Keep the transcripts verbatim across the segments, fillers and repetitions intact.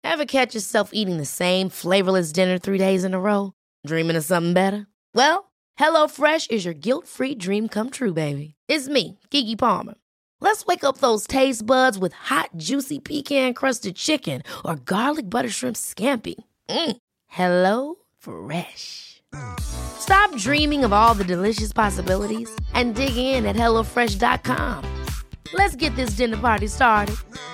Ever catch yourself eating the same flavorless dinner three days in a row? Dreaming of something better? Well, HelloFresh is your guilt-free dream come true, baby. It's me, Keke Palmer. Let's wake up those taste buds with hot, juicy pecan-crusted chicken or garlic butter shrimp scampi. Mm. Hello Fresh. Stop dreaming of all the delicious possibilities and dig in at hello fresh dot com. Let's get this dinner party started.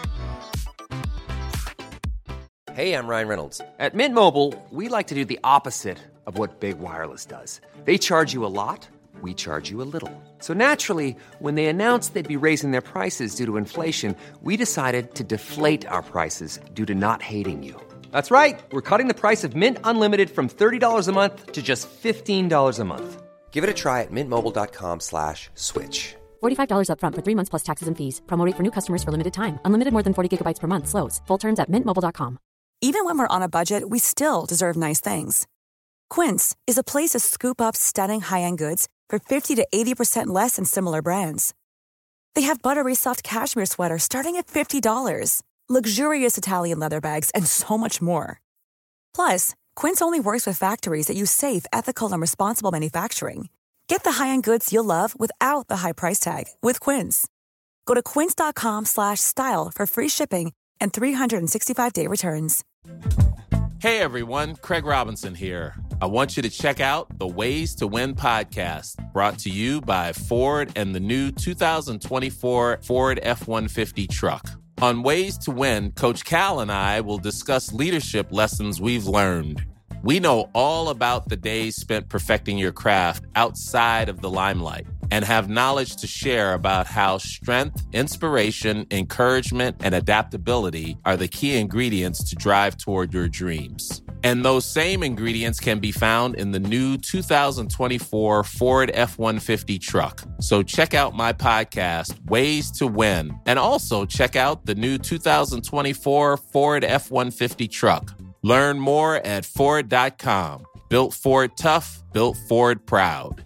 Hey, I'm Ryan Reynolds. At Mint Mobile, we like to do the opposite of what Big Wireless does. They charge you a lot, we charge you a little. So naturally, when they announced they'd be raising their prices due to inflation, we decided to deflate our prices due to not hating you. That's right. We're cutting the price of Mint Unlimited from thirty dollars a month to just fifteen dollars a month. Give it a try at mintmobile.com slash switch. forty-five dollars up front for three months plus taxes and fees. Promo rate for new customers for limited time. Unlimited more than forty gigabytes per month. Slows full terms at mint mobile dot com. Even when we're on a budget, we still deserve nice things. Quince is a place to scoop up stunning high-end goods for fifty to eighty percent less than similar brands. They have buttery soft cashmere sweaters starting at fifty dollars, luxurious Italian leather bags, and so much more. Plus, Quince only works with factories that use safe, ethical, and responsible manufacturing. Get the high-end goods you'll love without the high price tag with Quince. Go to quince.com slash style for free shipping and three sixty-five day returns. Hey everyone, Craig Robinson here. I want you to check out the Ways to Win podcast, brought to you by Ford and the new two thousand twenty-four Ford F one fifty truck. On Ways to Win, Coach Cal and I will discuss leadership lessons we've learned. We know all about the days spent perfecting your craft outside of the limelight and have knowledge to share about how strength, inspiration, encouragement, and adaptability are the key ingredients to drive toward your dreams. And those same ingredients can be found in the new two thousand twenty-four Ford F one fifty truck. So check out my podcast, Ways to Win, and also check out the new two thousand twenty-four Ford F one fifty truck. Learn more at Ford dot com. Built Ford tough, built Ford proud.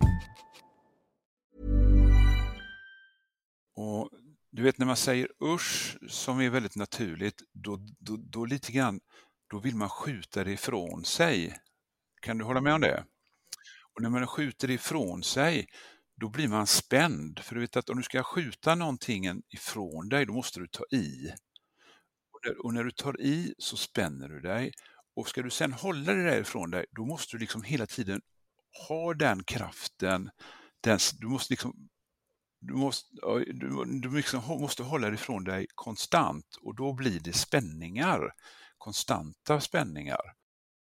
Och du vet när man säger usch som är väldigt naturligt, då, då, då lite grann, då vill man skjuta det ifrån sig. Kan du hålla med om det? Och när man skjuter det ifrån sig, då blir man spänd. För du vet att om du ska skjuta någonting ifrån dig, då måste du ta i. Och när, och när du tar i så spänner du dig. Och ska du sen hålla det där ifrån dig, då måste du liksom hela tiden ha den kraften. Den, du måste liksom Du måste, du, du liksom måste hålla det ifrån dig konstant, och då blir det spänningar, konstanta spänningar.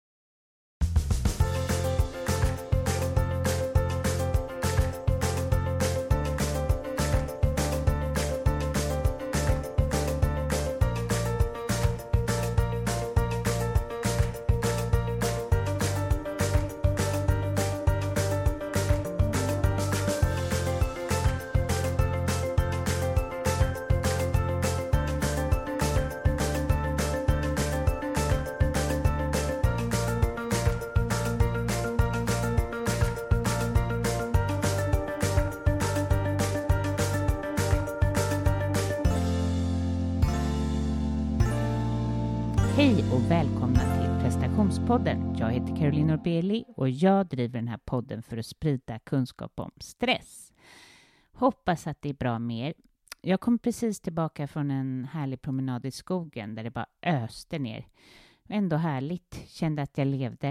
Hej och välkomna till Prestationspodden. Jag heter Caroline Norbeli och jag driver den här podden för att sprida kunskap om stress. Hoppas att det är bra med er. Jag kom precis tillbaka från en härlig promenad i skogen där det bara öste ner. Ändå härligt, kände att jag levde.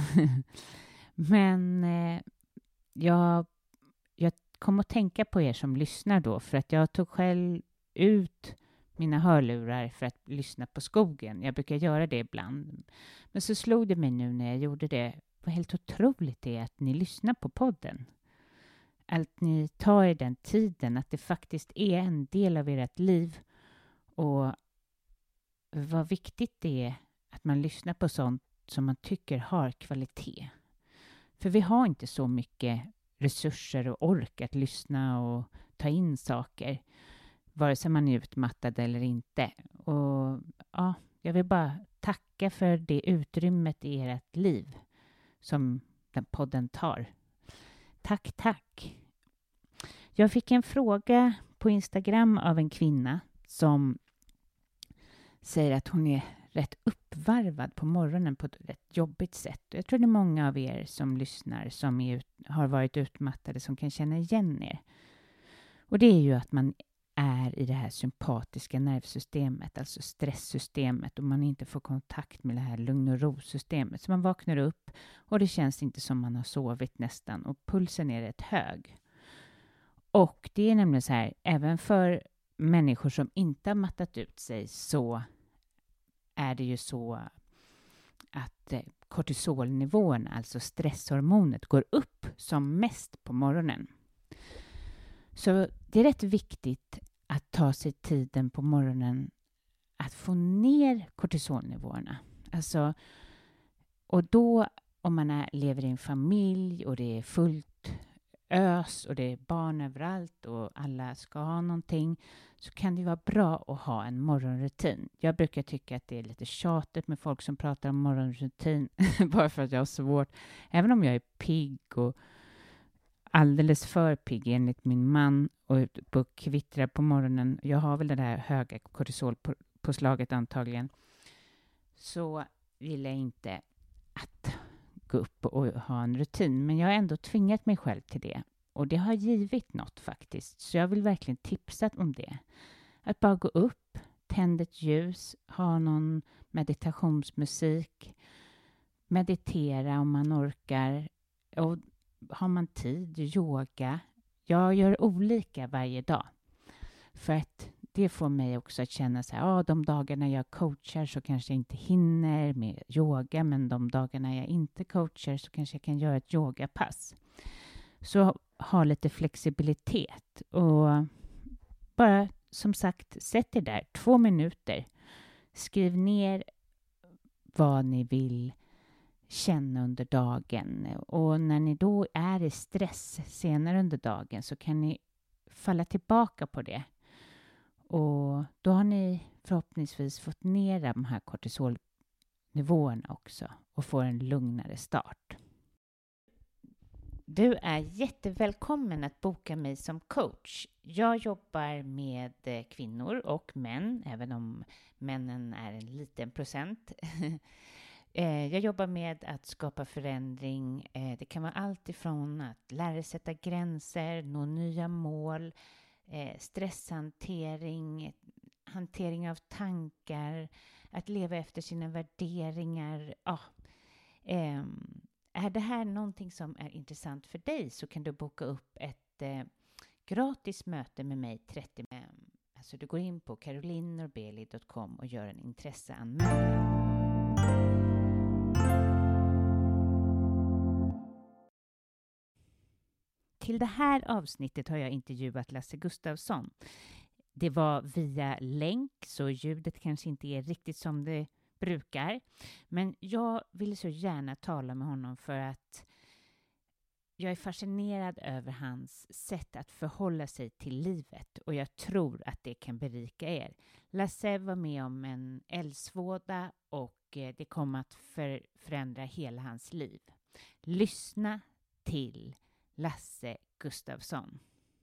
Men eh, jag, jag kom att tänka på er som lyssnar då, för att jag tog själv ut mina hörlurar för att lyssna på skogen. Jag brukar göra det ibland. Men så slog det mig nu när jag gjorde det, vad helt otroligt det är att ni lyssnar på podden. Att ni tar er den tiden, att det faktiskt är en del av ert liv. Och vad viktigt det är att man lyssnar på sånt som man tycker har kvalitet. För vi har inte så mycket resurser och ork att lyssna och ta in saker, vare sig man är utmattad eller inte. Och ja, jag vill bara tacka för det utrymmet i ert liv som den podden tar. Tack, tack. Jag fick en fråga på Instagram av en kvinna som säger att hon är rätt uppvarvad på morgonen på ett rätt jobbigt sätt. Jag tror det är många av er som lyssnar som är ut, har varit utmattade som kan känna igen er. Och det är ju att man är i det här sympatiska nervsystemet, alltså stresssystemet, och man inte får kontakt med det här lugn- och ro-systemet. Så man vaknar upp och det känns inte som man har sovit nästan och pulsen är rätt hög. Och det är nämligen så här, även för människor som inte har mattat ut sig så är det ju så att kortisolnivån, alltså stresshormonet, går upp som mest på morgonen. Så det är rätt viktigt att ta sig tiden på morgonen att få ner kortisolnivåerna. Alltså, och då om man är, lever i en familj och det är fullt ös och det är barn överallt och alla ska ha någonting, så kan det vara bra att ha en morgonrutin. Jag brukar tycka att det är lite tjatigt med folk som pratar om morgonrutin bara för att jag har svårt. Även om jag är pigg och alldeles för pigg enligt min man och på kvittra på morgonen. Jag har väl det där höga kortisolpåslaget antagligen. Så vill jag inte att gå upp och ha en rutin. Men jag har ändå tvingat mig själv till det. Och det har givit något faktiskt. Så jag vill verkligen tipsa om det. Att bara gå upp, tända ett ljus, ha någon meditationsmusik, meditera om man orkar. Och har man tid, yoga. Jag gör olika varje dag. För att det får mig också att känna så här, ja, de dagarna jag coachar så kanske jag inte hinner med yoga, men de dagarna jag inte coachar så kanske jag kan göra ett yogapass. Så ha lite flexibilitet och bara som sagt, sätt er där två minuter. Skriv ner vad ni vill känna under dagen, och när ni då är i stress senare under dagen så kan ni falla tillbaka på det. Och då har ni förhoppningsvis fått ner de här kortisolnivåerna också och får en lugnare start. Du är jättevälkommen att boka mig som coach. Jag jobbar med kvinnor och män, även om männen är en liten procent. Jag jobbar med att skapa förändring. Det kan vara allt ifrån att lära sig sätta gränser, nå nya mål, stresshantering, hantering av tankar, att leva efter sina värderingar. Ja. Är det här någonting som är intressant för dig så kan du boka upp ett gratis möte med mig trettio. Alltså du går in på caroline norbeli punkt com och gör en intresseanmälan. Till det här avsnittet har jag intervjuat Lasse Gustafsson. Det var via länk, så ljudet kanske inte är riktigt som det brukar. Men jag ville så gärna tala med honom för att jag är fascinerad över hans sätt att förhålla sig till livet. Och jag tror att det kan berika er. Lasse var med om en eldsvåda och det kom att för, förändra hela hans liv. Lyssna till Lasse Gustafsson.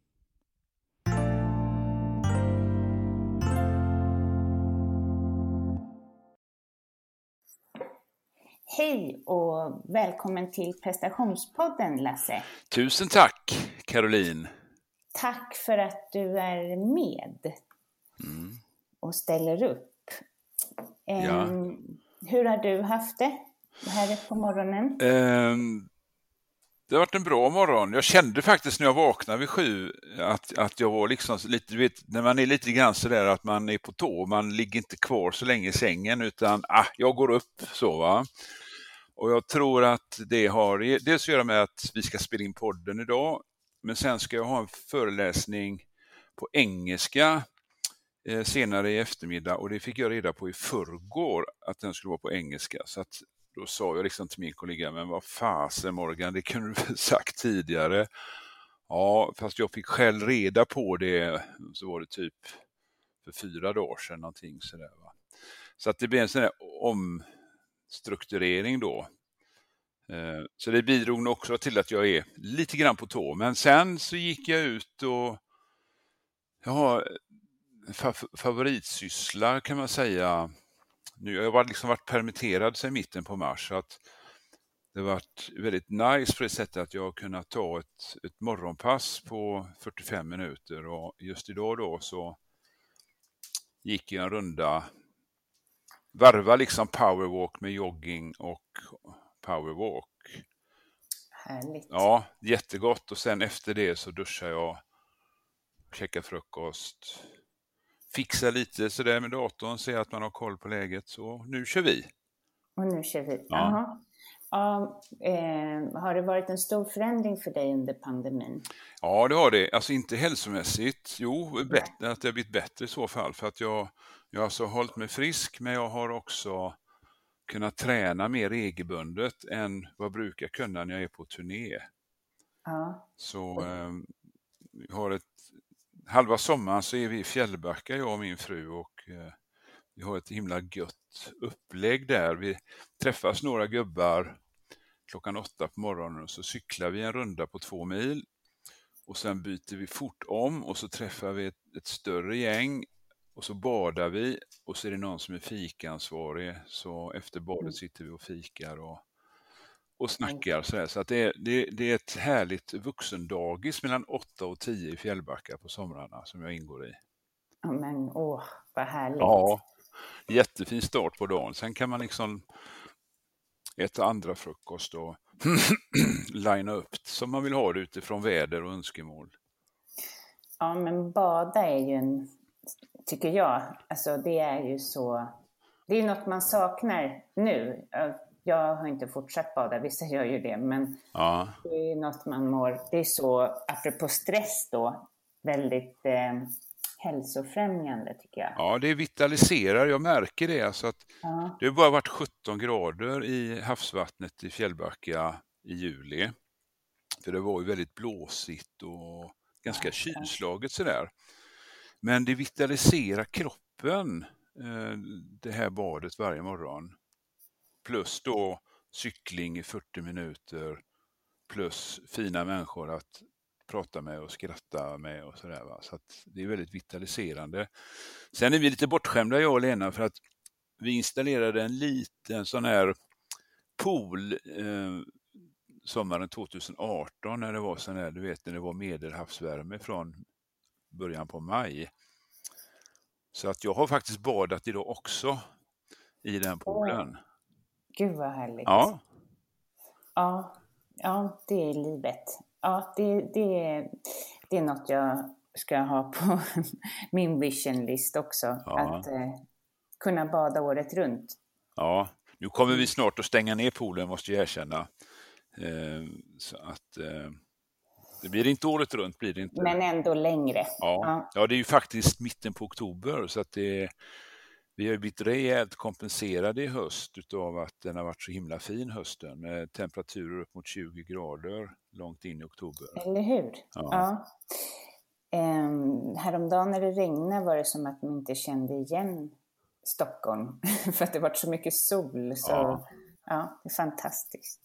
Hej och välkommen till prestationspodden, Lasse. Tusen tack, Caroline. Tack för att du är med mm. och ställer upp. Ja. Um, hur har du haft det här på morgonen? Um, det har varit en bra morgon. Jag kände faktiskt när jag vaknade vid sju att, att jag var liksom lite, du vet, när man är lite grann så där att man är på tå, man ligger inte kvar så länge i sängen utan ah, jag går upp så va. Och jag tror att det har dels att göra med att vi ska spela in podden idag, men sen ska jag ha en föreläsning på engelska eh, senare i eftermiddag, och det fick jag reda på i förrgår att den skulle vara på engelska. Så att då sa jag liksom till min kollega, men vad fasen Morgan, det kunde du väl sagt tidigare. Ja, fast jag fick själv reda på det, så var det typ för fyra dagar sedan någonting sådär va. Så att det blir en sån här omstrukturering då. Så det bidrog nog också till att jag är lite grann på tå. Men sen så gick jag ut och jag har fa- favoritsyssla kan man säga nu, jag har liksom varit permitterad sedan mitten på mars, så att det har varit väldigt nice på det sättet att jag har kunnat ta ett, ett morgonpass på fyrtiofem minuter, och just idag då så gick jag en runda, varva liksom powerwalk med jogging och powerwalk. Härligt. Ja, jättegott, och sen efter det så duschar jag, käkar frukost, fixar lite sådär med datorn, ser att man har koll på läget, så nu kör vi. Och nu kör vi. Ja. Jaha. Ja, eh, har det varit en stor förändring för dig under pandemin? Ja, det har det. Alltså inte hälsomässigt. Jo, bättre, att det har blivit bättre i så fall. För att jag, jag har alltså hållit mig frisk, men jag har också kunnat träna mer regelbundet än vad jag brukar kunna när jag är på turné. Ja. Så eh, vi har ett, halva sommaren så är vi i Fjällbacka, jag och min fru, och eh, vi har ett himla gött upplägg där. Vi träffas några gubbar klockan åtta på morgonen, och så cyklar vi en runda på två mil. Och sen byter vi fort om, och så träffar vi ett, ett större gäng, och så badar vi, och så är det någon som är fikaansvarig. Så efter badet sitter vi och fikar och, och snackar. Så, där. Så att det, är, det, det är ett härligt vuxendagis mellan åtta och tio i Fjällbacka på somrarna som jag ingår i. Ja, men åh, vad härligt. Ja, jättefin start på dagen. Sen kan man liksom äta andra frukost och linea upp som man vill ha det utifrån väder och önskemål. Ja, men bada är ju en, tycker jag, alltså det är ju så, det är ju något man saknar nu. Jag har inte fortsatt bada, vissa gör ju det, men ja. Det är ju något man mår, det är så, apropå stress då, väldigt eh, hälsofrämjande tycker jag. Ja, det vitaliserar, jag märker det. Alltså att Ja. det har bara varit sjutton grader i havsvattnet i Fjällbacka i juli. För det var ju väldigt blåsigt och ganska Ja, kylslaget sådär. Men det vitaliserar kroppen, eh, det här badet varje morgon. Plus då cykling i fyrtio minuter. Plus fina människor att prata med och skratta med och sådär. Va? Så att det är väldigt vitaliserande. Sen är vi lite bortskämda, jag och Lena, för att vi installerade en liten sån här pool eh, sommaren tjugoarton när det var sån här, du vet, när det var medelhavsvärme från början på maj. Så att jag har faktiskt badat idag också i den poolen. Åh, gud vad härligt. Ja. Ja, ja, det är livet. Ja, det, det, är, det är något jag ska ha på min vision list också. Ja. Att eh, kunna bada året runt. Ja, nu kommer vi snart att stänga ner poolen, måste jag erkänna. Eh, så att eh, det blir inte året runt, blir det inte. Men ändå längre. Ja, Ja. ja, det är ju faktiskt mitten på oktober, så att det, vi har blivit rejält kompenserade i höst utav att den har varit så himla fin hösten med temperaturer upp mot tjugo grader långt in i oktober. Eller hur? Ja. Ja. Um, häromdagen när det regnade var det som att man inte kände igen Stockholm. För att det varit så mycket sol. Så Ja. ja, det är fantastiskt.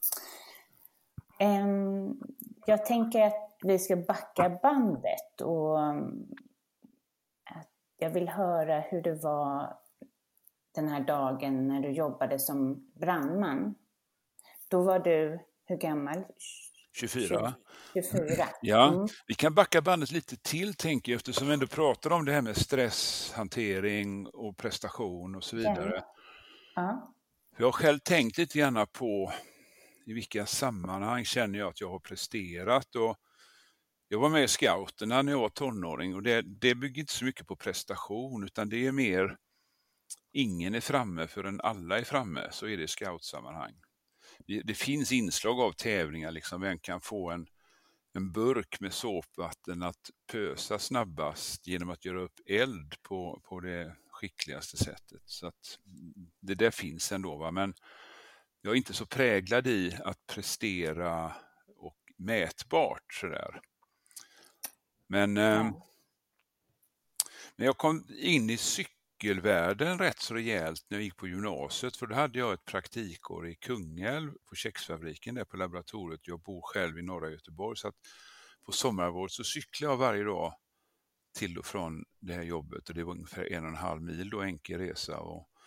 Um, jag tänker att vi ska backa bandet. Och um, att jag vill höra hur det var den här dagen när du jobbade som brandman. Då var du, hur gammal? tjugofyra. tjugofyra. Ja, Mm. vi kan backa bandet lite till, tänker jag, eftersom vi ändå pratar om det här med stresshantering och prestation och så vidare. Ja. Jag har själv tänkt lite grann på i vilka sammanhang känner jag att jag har presterat. Och jag var med i scouterna när jag var tonåring, och det, det bygger inte så mycket på prestation, utan det är mer ingen är framme förrän alla är framme, så är det i scoutsammanhang. Det, det finns inslag av tävlingar, liksom vem kan få en, en burk med såpvatten att pösa snabbast genom att göra upp eld på, på det skickligaste sättet. Så att det där finns ändå, va? Men jag är inte så präglad i att prestera och mätbart sådär. Men, Ja. eh, men jag kom in i cykelvärlden rätt så rejält när jag gick på gymnasiet, för då hade jag ett praktikår i Kungälv på Kexfabriken där på laboratoriet. Jag bor själv i norra Göteborg, så att på sommarvård så cyklade jag varje dag till och från det här jobbet, och det var ungefär en och en halv mil då, enkel resa. Och, och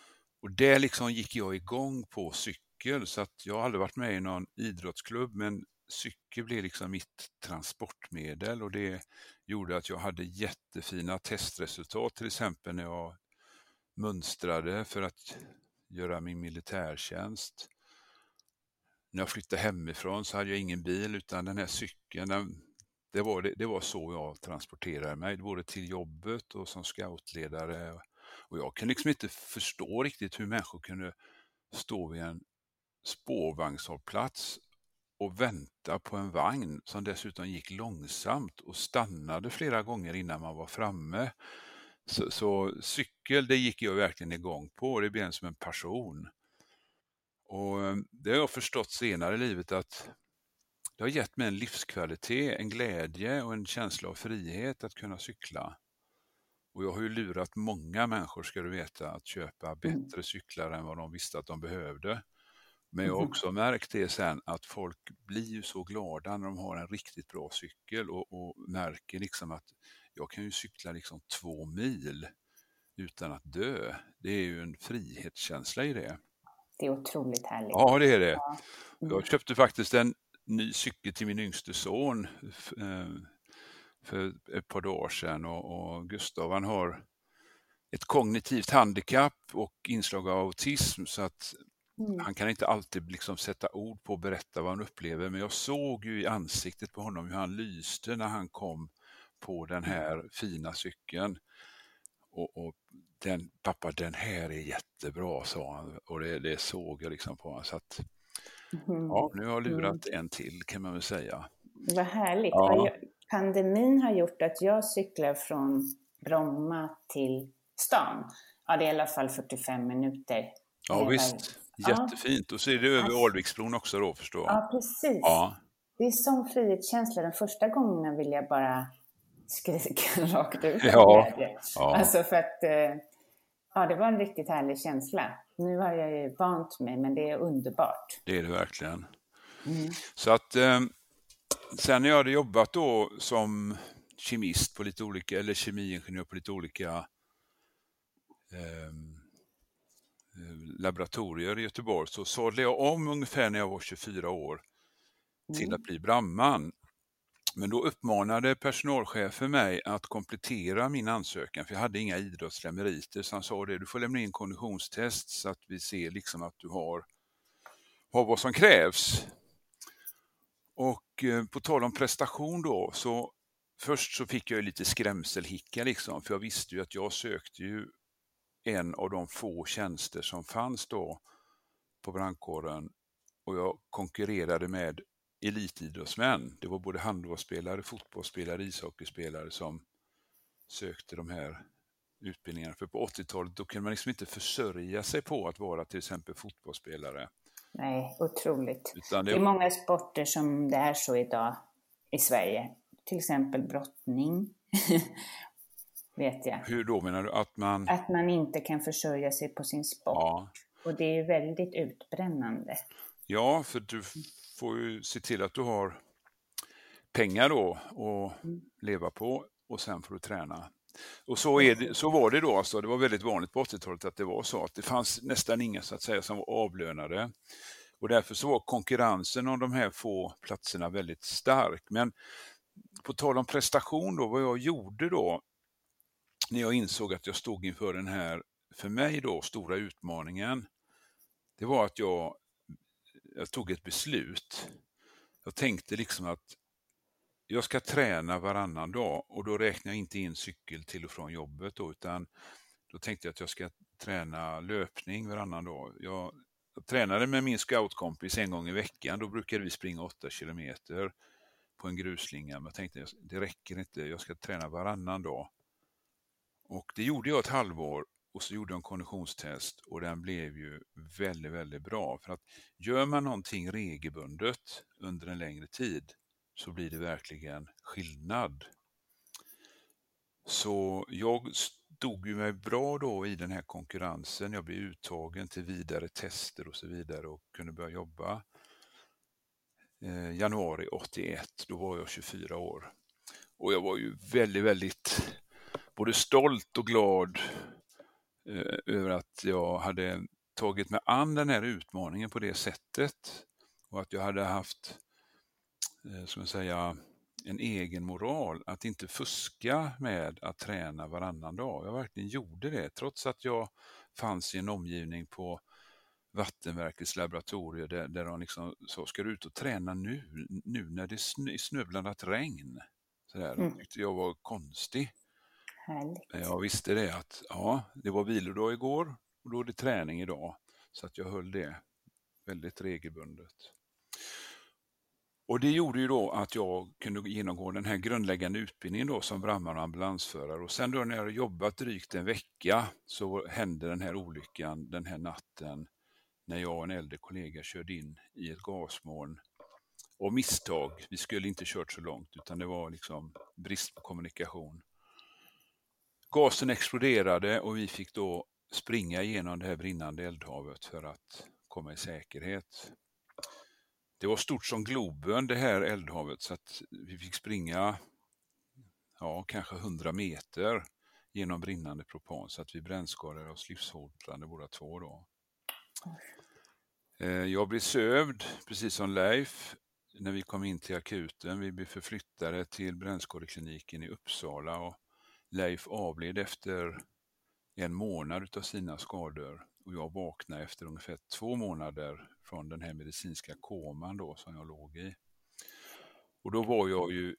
och där liksom gick jag igång på cykel, så att jag har aldrig varit med i någon idrottsklubb, men cykel blev liksom mitt transportmedel, och det gjorde att jag hade jättefina testresultat, till exempel när jag mönstrade för att göra min militärtjänst. När jag flyttade hemifrån så hade jag ingen bil, utan den här cykeln, den, det, var, det, det var så jag transporterade mig, både till jobbet och som scoutledare. Och jag kan liksom inte förstå riktigt hur människor kunde stå vid en spårvagnshållplats och vänta på en vagn som dessutom gick långsamt och stannade flera gånger innan man var framme. Så, så cykel, det gick jag verkligen igång på, och det blev som en passion. Och det har jag förstått senare i livet, att det har gett mig en livskvalitet, en glädje och en känsla av frihet att kunna cykla. Och jag har ju lurat många människor, ska du veta, att köpa bättre cyklar än vad de visste att de behövde. Men jag har också märkt det sen, att folk blir ju så glada när de har en riktigt bra cykel, och, och märker liksom att jag kan ju cykla liksom två mil utan att dö. Det är ju en frihetskänsla i det. Det är otroligt härligt. Ja, det är det. Ja. Mm. Jag köpte faktiskt en ny cykel till min yngste son för ett par dagar sedan, och, och Gustav, han har ett kognitivt handikapp och inslag av autism, så att mm. han kan inte alltid liksom sätta ord på och berätta vad han upplever, men jag såg ju i ansiktet på honom hur han lyste när han kom på den här fina cykeln. Och, och den, pappa, den här är jättebra, sa han, och det, det såg jag liksom på honom. Så att, mm. ja, nu har jag lurat mm. en till, kan man väl säga. Vad härligt. Ja. Pandemin har gjort att jag cyklar från Bromma till stan. Ja, det är i alla fall fyrtiofem minuter. Ja, visst. Jättefint. Och så är det över alltså, Alviksbron också då, förstår jag. Ja, precis. Ja. Det är sån frihetskänsla. Den första gången vill jag bara skrika rakt ut. Ja. Ja. Alltså för att ja, det var en riktigt härlig känsla. Nu har jag ju vant mig, men det är underbart. Det är det verkligen. Mm. Så att eh, sen när jag hade jobbat då som kemist på lite olika, eller kemiingenjör på lite olika eh, laboratorier i Göteborg, så sålde jag om ungefär när jag var tjugofyra år till mm. att bli brandman. Men då uppmanade personalchefen mig att komplettera min ansökan, för jag hade inga idrottsliga meriter. Så han sa det, du får lämna in konditionstest så att vi ser liksom att du har, har vad som krävs. Och eh, på tal om prestation då, så först så fick jag ju lite skrämselhicka liksom, för jag visste ju att jag sökte ju en av de få tjänster som fanns då på brandkåren, och jag konkurrerade med elitidrottsmän. Det var både handbollsspelare, fotbollsspelare, ishockeyspelare som sökte de här utbildningarna. För på åttiotalet då kunde man liksom inte försörja sig på att vara till exempel fotbollsspelare. Nej, otroligt. Utan det... det är många sporter som det är så idag i Sverige. Till exempel brottning. Vet jag. Hur då menar du? Att man... Att man inte kan försörja sig på sin sport. Ja. Och det är ju väldigt utbrännande. Ja, för du får ju se till att du har pengar då att mm. leva på, och sen får du träna. Och så, är det, så var det då, alltså, det var väldigt vanligt på åttiotalet att det var så, att det fanns nästan inga så att säga som var avlönade. Och därför så var konkurrensen om de här få platserna väldigt stark. Men på tal om prestation då, vad jag gjorde då, när jag insåg att jag stod inför den här, för mig då, stora utmaningen, det var att jag Jag tog ett beslut. Jag tänkte liksom att jag ska träna varannan dag, och då räknar jag inte in cykel till och från jobbet då, utan då tänkte jag att jag ska träna löpning varannan dag. Jag, jag tränade med min scoutkompis en gång i veckan. Då brukade vi springa åtta kilometer på en gruslinga. Men jag tänkte att det räcker inte, jag ska träna varannan dag. Och det gjorde jag ett halvår. Och så gjorde jag en konditionstest, och den blev ju väldigt, väldigt bra. För att gör man någonting regelbundet under en längre tid, så blir det verkligen skillnad. Så jag stod ju mig bra då i den här konkurrensen. Jag blev uttagen till vidare tester och så vidare och kunde börja jobba. Eh, januari åttioett, då var jag tjugofyra år. Och jag var ju väldigt, väldigt både stolt och glad över att jag hade tagit mig an den här utmaningen på det sättet och att jag hade haft, eh, som jag säga, en egen moral att inte fuska med att träna varannan dag. Jag verkligen gjorde det trots att jag fanns i en omgivning på Vattenverkets laboratorier där, där de liksom sa, ska du ut och träna nu, nu när det är snö, snöblandat regn? Så där, mm. tyckte jag var konstig. Härligt. Men jag visste det att ja, det var vilodag igår och då är det träning idag. Så att jag höll det väldigt regelbundet. Och det gjorde ju då att jag kunde genomgå den här grundläggande utbildningen då som brandman och ambulansförare. Och sen då när jag jobbat drygt en vecka så hände den här olyckan den här natten när jag och en äldre kollega körde in i ett gasmoln. Och misstag, vi skulle inte kört så långt utan det var liksom brist på kommunikation. Gasen exploderade och vi fick då springa igenom det här brinnande eldhavet för att komma i säkerhet. Det var stort som Globen det här eldhavet så att vi fick springa ja, kanske hundra meter genom brinnande propan så att vi brännskadade oss livshotande båda två då. Jag blev sövd precis som Leif när vi kom in till akuten. Vi blev förflyttade till brännskadekliniken i Uppsala och Leif avled efter en månad av sina skador och jag vaknade efter ungefär två månader från den här medicinska koman då som jag låg i. Och då var jag ju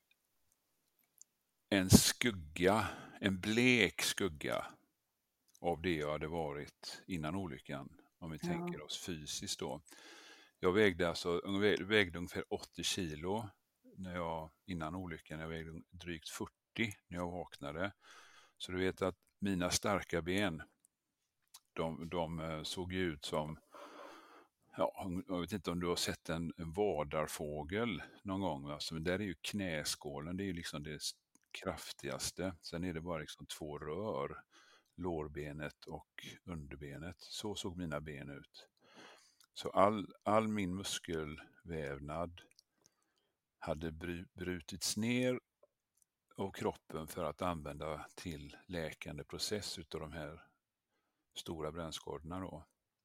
en skugga, en blek skugga av det jag hade varit innan olyckan, om vi ja. tänker oss fysiskt då. Jag vägde alltså vägde ungefär åttio kilo när jag, innan olyckan, jag vägde drygt fyrtio när jag vaknade. Så du vet att mina starka ben, de, de såg ut som, ja, jag vet inte om du har sett en, en vadarfågel någon gång. Alltså, men där är ju knäskålen, det är ju liksom det kraftigaste. Sen är det bara liksom två rör, lårbenet och underbenet. Så såg mina ben ut. Så all, all min muskelvävnad hade bry, brutits ner av kroppen för att använda till läkande process utav de här stora brännskadorna då.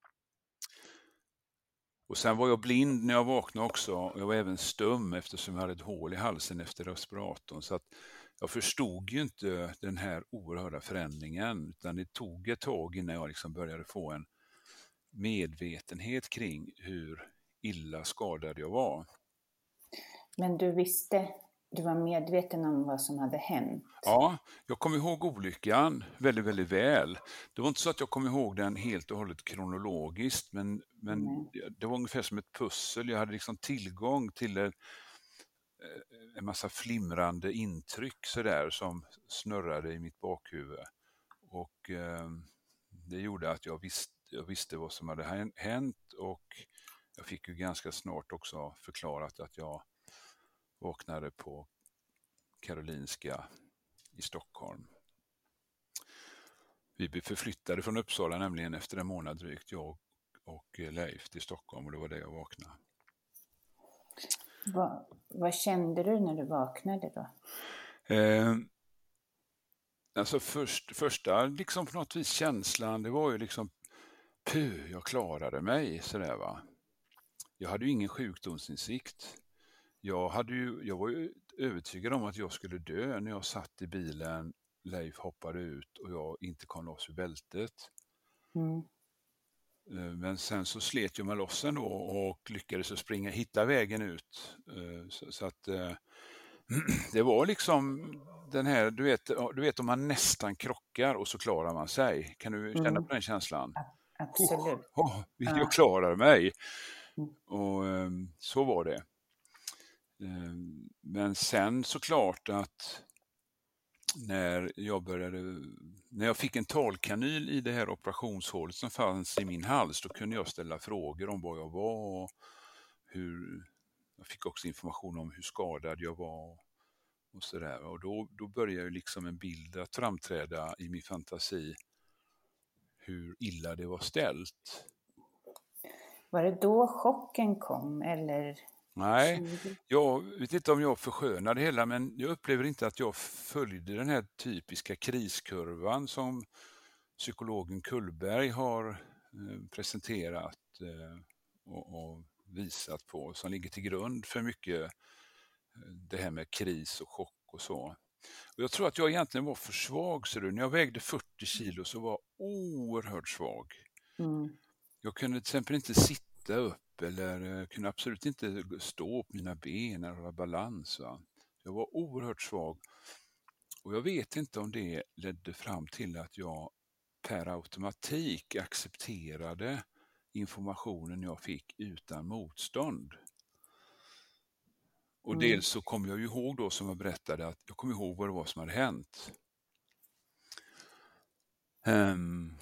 Och sen var jag blind när jag vaknade också. Jag var även stum eftersom jag hade ett hål i halsen efter respiratorn. Så att jag förstod ju inte den här oerhörda förändringen. Utan det tog ett tag innan jag liksom började få en medvetenhet kring hur illa skadad jag var. Men du visste, du var medveten om vad som hade hänt? Ja, jag kommer ihåg olyckan väldigt, väldigt väl. Det var inte så att jag kom ihåg den helt och hållet kronologiskt, men, men mm. det var ungefär som ett pussel. Jag hade liksom tillgång till en, en massa flimrande intryck så där, som snurrade i mitt bakhuvud. Och eh, det gjorde att jag visste, jag visste vad som hade hänt, och jag fick ju ganska snart också förklarat att jag vaknade på Karolinska i Stockholm. Vi blev förflyttade från Uppsala nämligen efter en månad drygt, jag och Leif, till Stockholm, och det var det jag vaknade. Vad, vad kände du när du vaknade då? Eh, alltså först, första liksom på något vis känslan, det var ju liksom puh, jag klarade mig sådär va. Jag hade ju ingen sjukdomsinsikt. Jag, hade ju, jag var ju övertygad om att jag skulle dö när jag satt i bilen, Leif hoppade ut och jag inte kom loss ur bältet. Mm. Men sen så slet jag mig loss ändå och lyckades springa, hitta vägen ut. Så, så att det var liksom den här, du vet, du vet om man nästan krockar och så klarar man sig. Kan du känna mm. på den känslan? Absolut. Oh, oh, jag ja. klarar mig. Mm. Och så var det. Men sen såklart att när jag började, när jag fick en talkanyl i det här operationshålet som fanns i min hals, då kunde jag ställa frågor om vad jag var och hur, jag fick också information om hur skadad jag var och sådär. Och då, då började liksom en bild att framträda i min fantasi hur illa det var ställt. Var det då chocken kom eller? Nej, jag vet inte om jag förskönade hela, men jag upplever inte att jag följde den här typiska kriskurvan som psykologen Kullberg har eh, presenterat eh, och, och visat på, som ligger till grund för mycket eh, det här med kris och chock och så. Och jag tror att jag egentligen var för svag, så du. När jag vägde fyrtio kilo så var jag oerhört svag. Mm. Jag kunde till exempel inte sitta upp eller eh, kunde absolut inte stå på mina ben eller ha balans. Va? Jag var oerhört svag. Och jag vet inte om det ledde fram till att jag per automatik accepterade informationen jag fick utan motstånd. Och Mm. dels så kom jag ju ihåg då, som jag berättade, att jag kom ihåg vad det var som hade hänt. Um,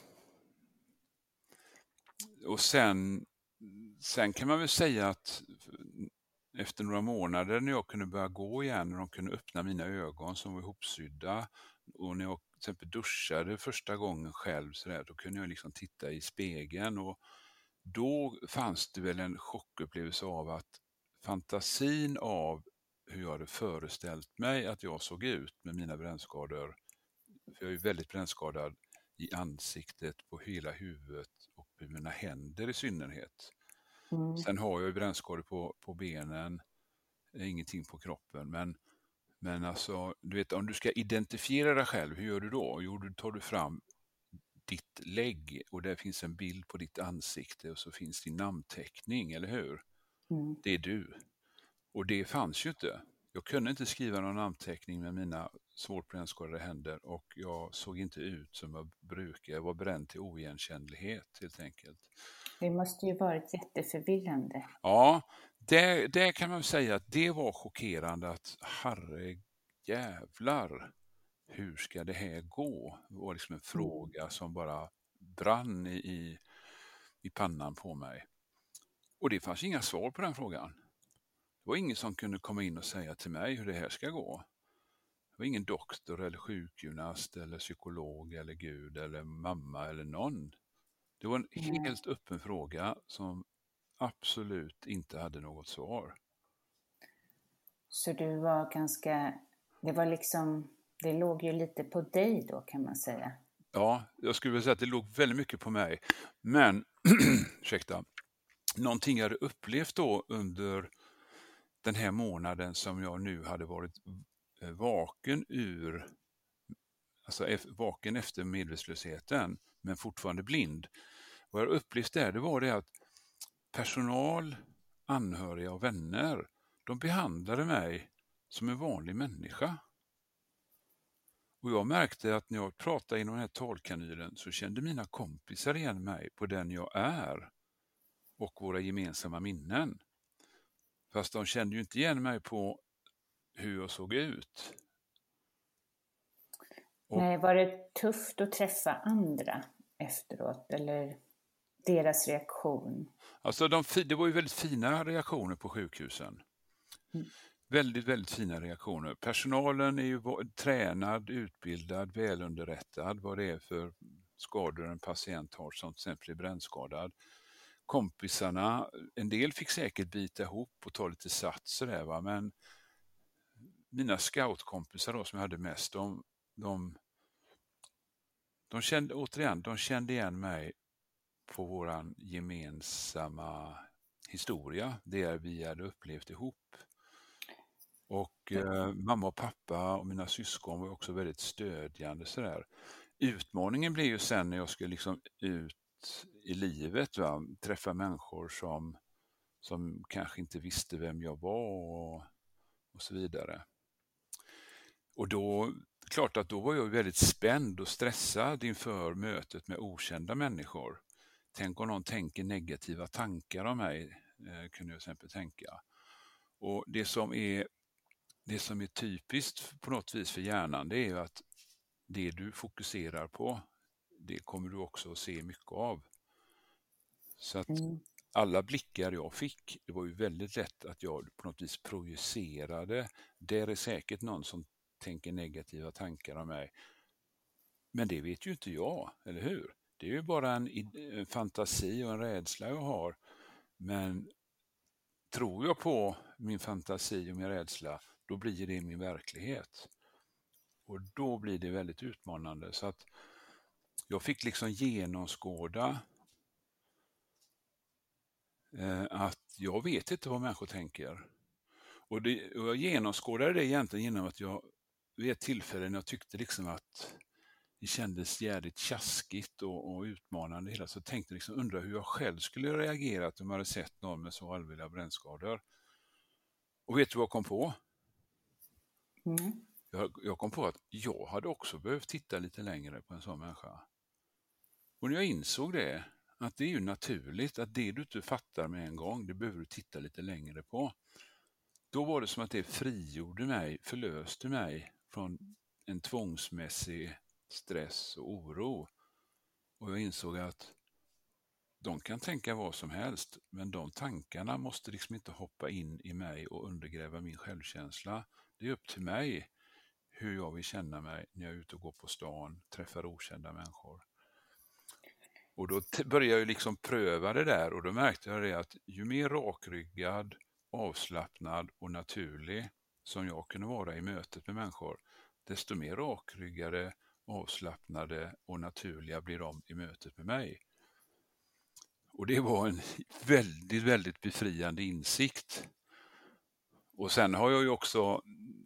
och sen, sen kan man väl säga att efter några månader när jag kunde börja gå igen, när de kunde öppna mina ögon som var ihopsydda, och när jag till exempel duschade första gången själv så där, då kunde jag liksom titta i spegeln, och då fanns det väl en chockupplevelse av att fantasin av hur jag hade föreställt mig att jag såg ut med mina brännskador, för jag är ju väldigt brännskadad i ansiktet, på hela huvudet och på mina händer i synnerhet. Mm. Sen har jag ju brännskador på, på benen, ingenting på kroppen, men, men alltså, du vet, om du ska identifiera dig själv, hur gör du då? Jo, då tar du fram ditt lägg och där finns en bild på ditt ansikte och så finns din namnteckning, eller hur? Mm. Det är du. Och det fanns ju inte. Jag kunde inte skriva någon namnteckning med mina svårt brännskadade händer, och jag såg inte ut som jag brukar. Jag var bränd till oigenkännlighet helt enkelt. Det måste ju varit jätteförvirrande. Ja, det, det kan man säga att det var chockerande, att herre jävlar, hur ska det här gå? Det var liksom en fråga som bara brann i, i, i pannan på mig. Och det fanns inga svar på den frågan. Det var ingen som kunde komma in och säga till mig hur det här ska gå. Det var ingen doktor eller sjukgymnast eller psykolog eller gud eller mamma eller någon. Det var en Mm. helt öppen fråga som absolut inte hade något svar. Så du var ganska, det var liksom, det låg ju lite på dig då, kan man säga. Ja, jag skulle vilja säga att det låg väldigt mycket på mig. Men, ursäkta, någonting jag hade upplevt då under den här månaden som jag nu hade varit vaken ur, alltså vaken efter medvetslösheten, men fortfarande blind. Vad jag upplevt där, det var det att personal, anhöriga och vänner, de behandlade mig som en vanlig människa. Och jag märkte att när jag pratade inom den här talkanylen så kände mina kompisar igen mig på den jag är och våra gemensamma minnen. Fast de kände ju inte igen mig på hur jag såg ut. Och, Nej, var det tufft att träffa andra efteråt, eller deras reaktion? alltså de, det var ju väldigt fina reaktioner på sjukhusen. Mm. Väldigt, väldigt fina reaktioner. Personalen är ju tränad, utbildad, välunderrättad vad det är för skador en patient har som till exempel är brännskadad. Kompisarna, en del fick säkert bita ihop och ta lite satser där, va? Men mina scoutkompisar då, som jag hade mest, de, de, de kände, återigen, de kände igen mig på våran gemensamma historia, det vi hade upplevt ihop. Och eh, mamma och pappa och mina syskon var också väldigt stödjande sådär. Utmaningen blev ju sen när jag skulle liksom ut i livet, va? Träffa människor som, som kanske inte visste vem jag var och, och så vidare. Och då, klart att då var jag väldigt spänd och stressad inför mötet med okända människor. Tänk om någon tänker negativa tankar om mig, eh, kunde jag till exempel tänka. Och det som är Det som är typiskt på något vis för hjärnan, det är ju att det du fokuserar på, det kommer du också att se mycket av. Så att Mm. alla blickar jag fick, det var ju väldigt lätt att jag på något vis projicerade. Där är säkert någon som tänker negativa tankar om mig. Men det vet ju inte jag, eller hur? Det är ju bara en, en fantasi och en rädsla jag har. Men tror jag på min fantasi och min rädsla, då blir det min verklighet. Och då blir det väldigt utmanande. Så att jag fick liksom genomskåda eh, att jag vet inte vad människor tänker. Och, det, och jag genomskådade det egentligen genom att jag vid ett tillfälle när jag tyckte liksom att det kändes jävligt tjaskigt och, och utmanande hela, så tänkte jag liksom, undra hur jag själv skulle reagerat om jag hade sett någon med så allvarliga brännskador. Och vet du vad jag kom på? Mm. Jag, jag kom på att jag hade också behövt titta lite längre på en sån människa. Och när jag insåg det, att det är ju naturligt att det du inte fattar med en gång, det behöver du titta lite längre på. Då var det som att det frigjorde mig, förlöste mig från en tvångsmässig stress och oro. Och jag insåg att de kan tänka vad som helst, men de tankarna måste liksom inte hoppa in i mig och undergräva min självkänsla. Det är upp till mig hur jag vill känna mig när jag är ute och går på stan, träffar okända människor. Och då t- började jag liksom pröva det där, och då märkte jag det att ju mer rakryggad, avslappnad och naturlig som jag kunde vara i mötet med människor, desto mer rakryggade, avslappnade och naturliga blir de i mötet med mig. Och det var en väldigt, väldigt befriande insikt. Och sen har jag ju också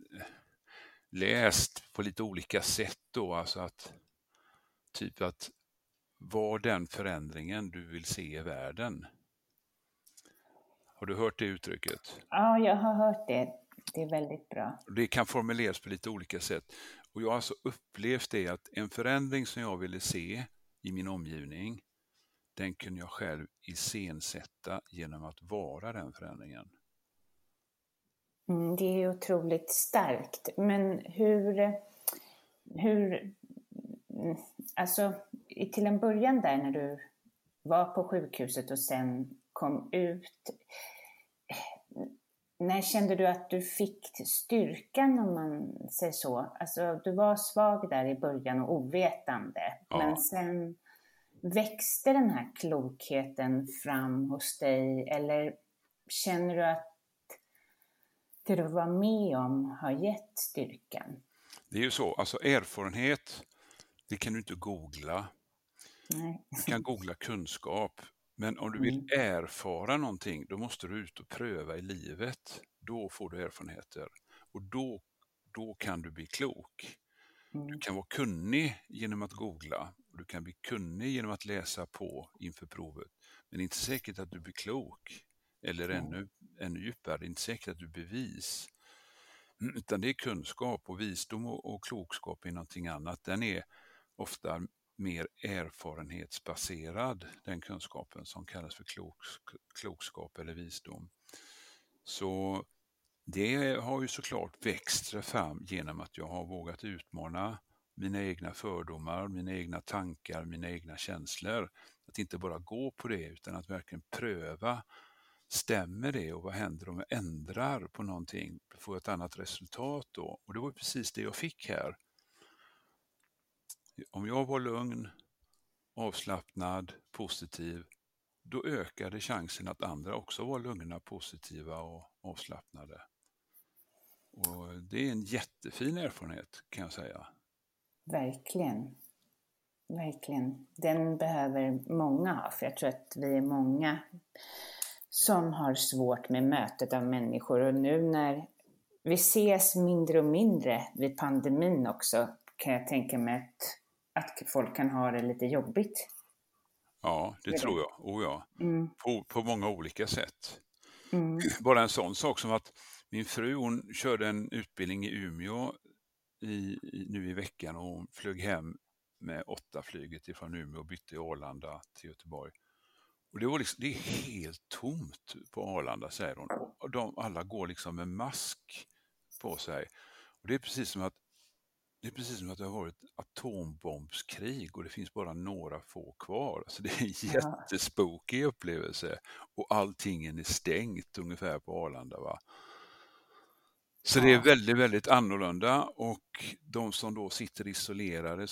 läst på lite olika sätt då, alltså att typ att var den förändringen du vill se i världen. Har du hört det uttrycket? Ja, jag har hört det. Det är väldigt bra. Det kan formuleras på lite olika sätt. Och jag har alltså upplevt det att en förändring som jag ville se i min omgivning, den kunde jag själv iscensätta genom att vara den förändringen. Mm, det är otroligt starkt. Men hur, hur, alltså till en början där när du var på sjukhuset och sen kom ut, när kände du att du fick styrkan, om man säger så? Alltså du var svag där i början och ovetande, ja. Men sen växte den här klokheten fram hos dig, eller känner du att det du var med om har gett styrkan? Det är ju så, alltså erfarenhet, det kan du inte googla. Nej. Du kan googla kunskap, men om du vill mm. erfara någonting, då måste du ut och pröva i livet. Då får du erfarenheter och då, då kan du bli klok. Mm. Du kan vara kunnig genom att googla, och du kan bli kunnig genom att läsa på inför provet, men det är inte säkert att du blir klok. Eller ännu, ännu djupare, det är inte säkert att du bevis. Utan det är kunskap, och visdom och, och klokskap är någonting annat. Den är ofta mer erfarenhetsbaserad, den kunskapen som kallas för klok, klokskap eller visdom. Så det har ju såklart växt fram genom att jag har vågat utmana mina egna fördomar, mina egna tankar, mina egna känslor. Att inte bara gå på det, utan att verkligen pröva. Stämmer det, och vad händer om jag ändrar på någonting? Får jag ett annat resultat då? Och det var precis det jag fick här. Om jag var lugn, avslappnad, positiv, då ökade chansen att andra också var lugna, positiva och avslappnade. Och det är en jättefin erfarenhet, kan jag säga. Verkligen. Verkligen. Den behöver många ha, för jag tror att vi är många som har svårt med mötet av människor, och nu när vi ses mindre och mindre vid pandemin också, kan jag tänka mig att, att folk kan ha det lite jobbigt. Ja, det, det tror jag. Oh ja. Mm. På, på många olika sätt. Mm. Bara en sån sak som att min fru, hon körde en utbildning i Umeå i, i, nu i veckan, och hon flög hem med åtta flyget ifrån Umeå och bytte i Arlanda till Göteborg. Och det, var liksom, det är helt tomt på Arlanda, säger hon. Och de, alla går liksom med mask på sig. Och det är precis som att det är precis som att det har varit atombombskrig och det finns bara några få kvar. Alltså det är en jättespooky upplevelse. Och allting är stängt ungefär på Arlanda, va? Så det är väldigt, väldigt annorlunda. Och de som då sitter isolerade.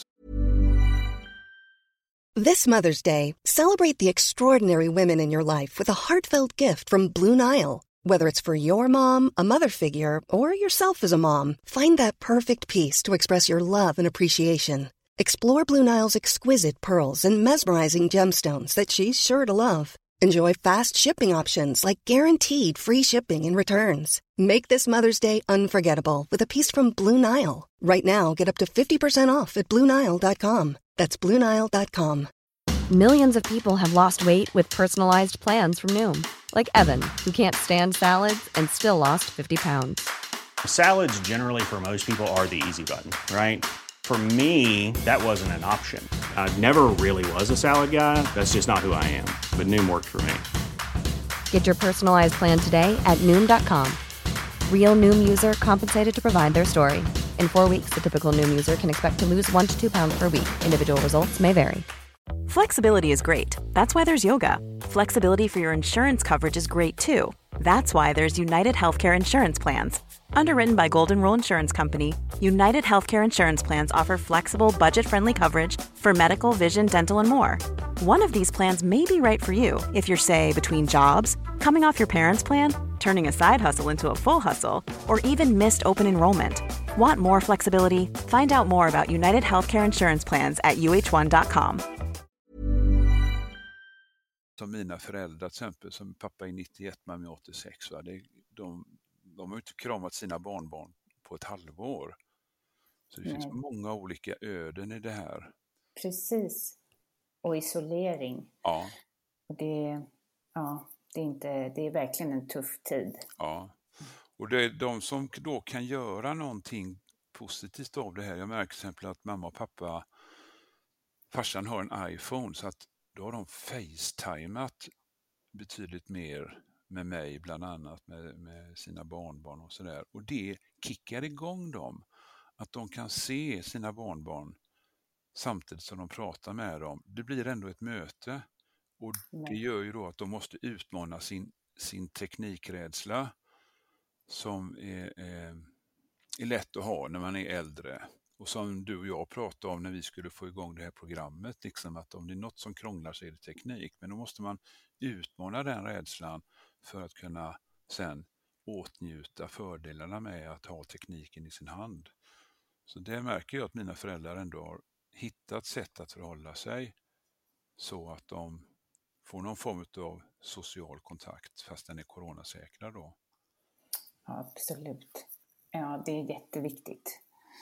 This Mother's Day, celebrate the extraordinary women in your life with a heartfelt gift from Blue Nile. Whether it's for your mom, a mother figure, or yourself as a mom, find that perfect piece to express your love and appreciation. Explore Blue Nile's exquisite pearls and mesmerizing gemstones that she's sure to love. Enjoy fast shipping options like guaranteed free shipping and returns. Make this Mother's Day unforgettable with a piece from Blue Nile. Right now, get up to fifty percent off at blue nile dot com. That's blue nile dot com. Millions of people have lost weight with personalized plans from Noom. Like Evan, who can't stand salads and still lost fifty pounds. Salads generally for most people are the easy button, right? For me, that wasn't an option. I never really was a salad guy. That's just not who I am. But Noom worked for me. Get your personalized plan today at Noom dot com. Real Noom user compensated to provide their story. In four weeks, the typical Noom user can expect to lose one to two pounds per week. Individual results may vary. Flexibility is great. That's why there's yoga. Flexibility for your insurance coverage is great too. That's why there's United Healthcare Insurance Plans. Underwritten by Golden Rule Insurance Company, United Healthcare Insurance Plans offer flexible, budget-friendly coverage for medical, vision, dental, and more. One of these plans may be right for you if you're, say, between jobs, coming off your parents' plan, turning a side hustle into a full hustle, or even missed open enrollment. Want more flexibility? Find out more about United Healthcare Insurance Plans at u h one dot com. Som mina föräldrar till exempel, som pappa är nittioett, mamma är åttiosex. Va? Det, de, de har inte kramat sina barnbarn på ett halvår. Så det Nej. finns många olika öden i det här. Precis. Och isolering. Ja. Och det, ja, det, är inte, det är verkligen en tuff tid. Ja. Och det är de som då kan göra någonting positivt av det här. Jag märker till exempel att mamma och pappa, farsan har en iPhone, så att då har de facetimat betydligt mer med mig, bland annat med, med sina barnbarn och sådär. Och det kickar igång dem. Att de kan se sina barnbarn samtidigt som de pratar med dem. Det blir ändå ett möte. Och det gör ju då att de måste utmana sin, sin teknikrädsla som är, är, är lätt att ha när man är äldre. Och som du och jag pratade om när vi skulle få igång det här programmet, liksom att om det är något som krånglar så är det teknik. Men då måste man utmana den rädslan för att kunna sen åtnjuta fördelarna med att ha tekniken i sin hand. Så det märker jag att mina föräldrar ändå har hittat sätt att förhålla sig så att de får någon form av social kontakt fast den är coronasäkrad då. Ja, absolut. Ja, det är jätteviktigt.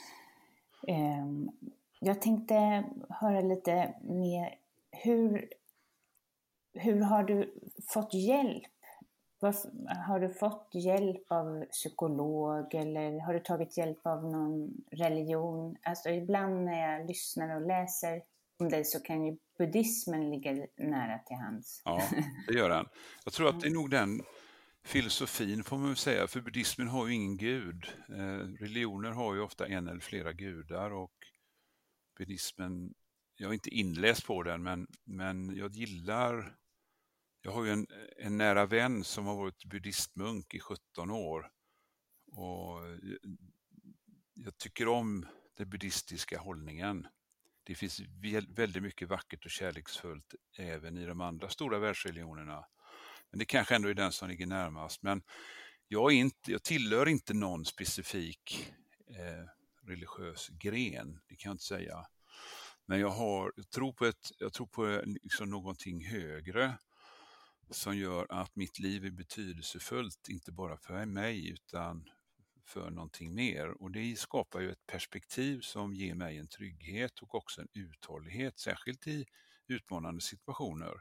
Jag tänkte höra lite mer, hur, hur har du fått hjälp? Har du fått hjälp av psykolog eller har du tagit hjälp av någon religion? Alltså ibland när jag lyssnar och läser om dig så kan ju buddhismen ligga nära till hands. Ja, det gör den. Jag tror att det är nog den filosofin, får man väl säga, för buddhismen har ju ingen gud. Eh, religioner har ju ofta en eller flera gudar, och buddhismen, jag är inte inläst på den, men, men jag gillar, jag har ju en, en nära vän som har varit buddhistmunk i sjutton år, och jag tycker om den buddhistiska hållningen. Det finns väldigt mycket vackert och kärleksfullt även i de andra stora världsreligionerna. Men det kanske ändå är den som ligger närmast. Men jag, är inte, jag tillhör inte någon specifik eh, religiös gren, det kan jag inte säga. Men jag, har, jag tror på, ett, jag tror på liksom någonting högre som gör att mitt liv är betydelsefullt, inte bara för mig utan för någonting mer. Och det skapar ju ett perspektiv som ger mig en trygghet och också en uthållighet, särskilt i utmanande situationer.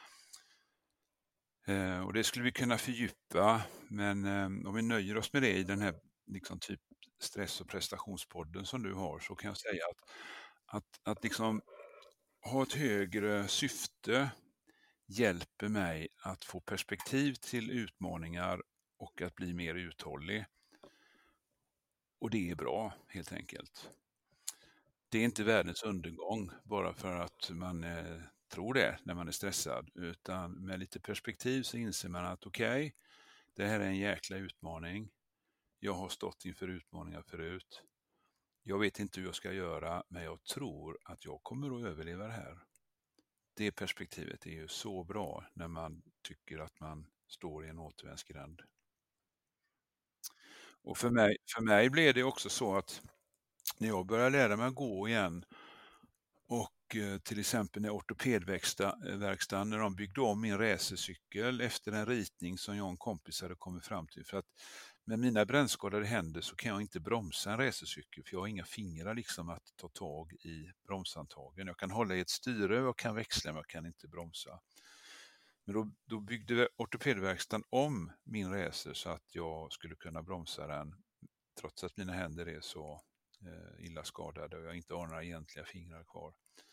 Eh, och det skulle vi kunna fördjupa, men eh, om vi nöjer oss med det i den här liksom, typ stress- och prestationspodden som du har, så kan jag säga att, att, att liksom, ha ett högre syfte hjälper mig att få perspektiv till utmaningar och att bli mer uthållig. Och det är bra, helt enkelt. Det är inte världens undergång bara för att man eh, tror det när man är stressad, utan med lite perspektiv så inser man att okej, okay, det här är en jäkla utmaning. Jag har stått inför utmaningar förut. Jag vet inte hur jag ska göra, men jag tror att jag kommer att överleva det här. Det perspektivet är ju så bra när man tycker att man står i en återvändsgränd. Och för mig, för mig blev det också så att när jag började lära mig att gå igen och eh, till exempel när ortopedverkstan, när de byggde om min racercykel efter en ritning som jag och en kompis hade kommit fram till. För att med mina brännskadade händer så kan jag inte bromsa en racercykel, för jag har inga fingrar liksom att ta tag i bromsantagen. Jag kan hålla i ett styre och jag kan växla, men jag kan inte bromsa. Men då, då byggde ortopedverkstan om min racer så att jag skulle kunna bromsa den, trots att mina händer är så eh, illa skadade och jag inte har några egentliga fingrar kvar.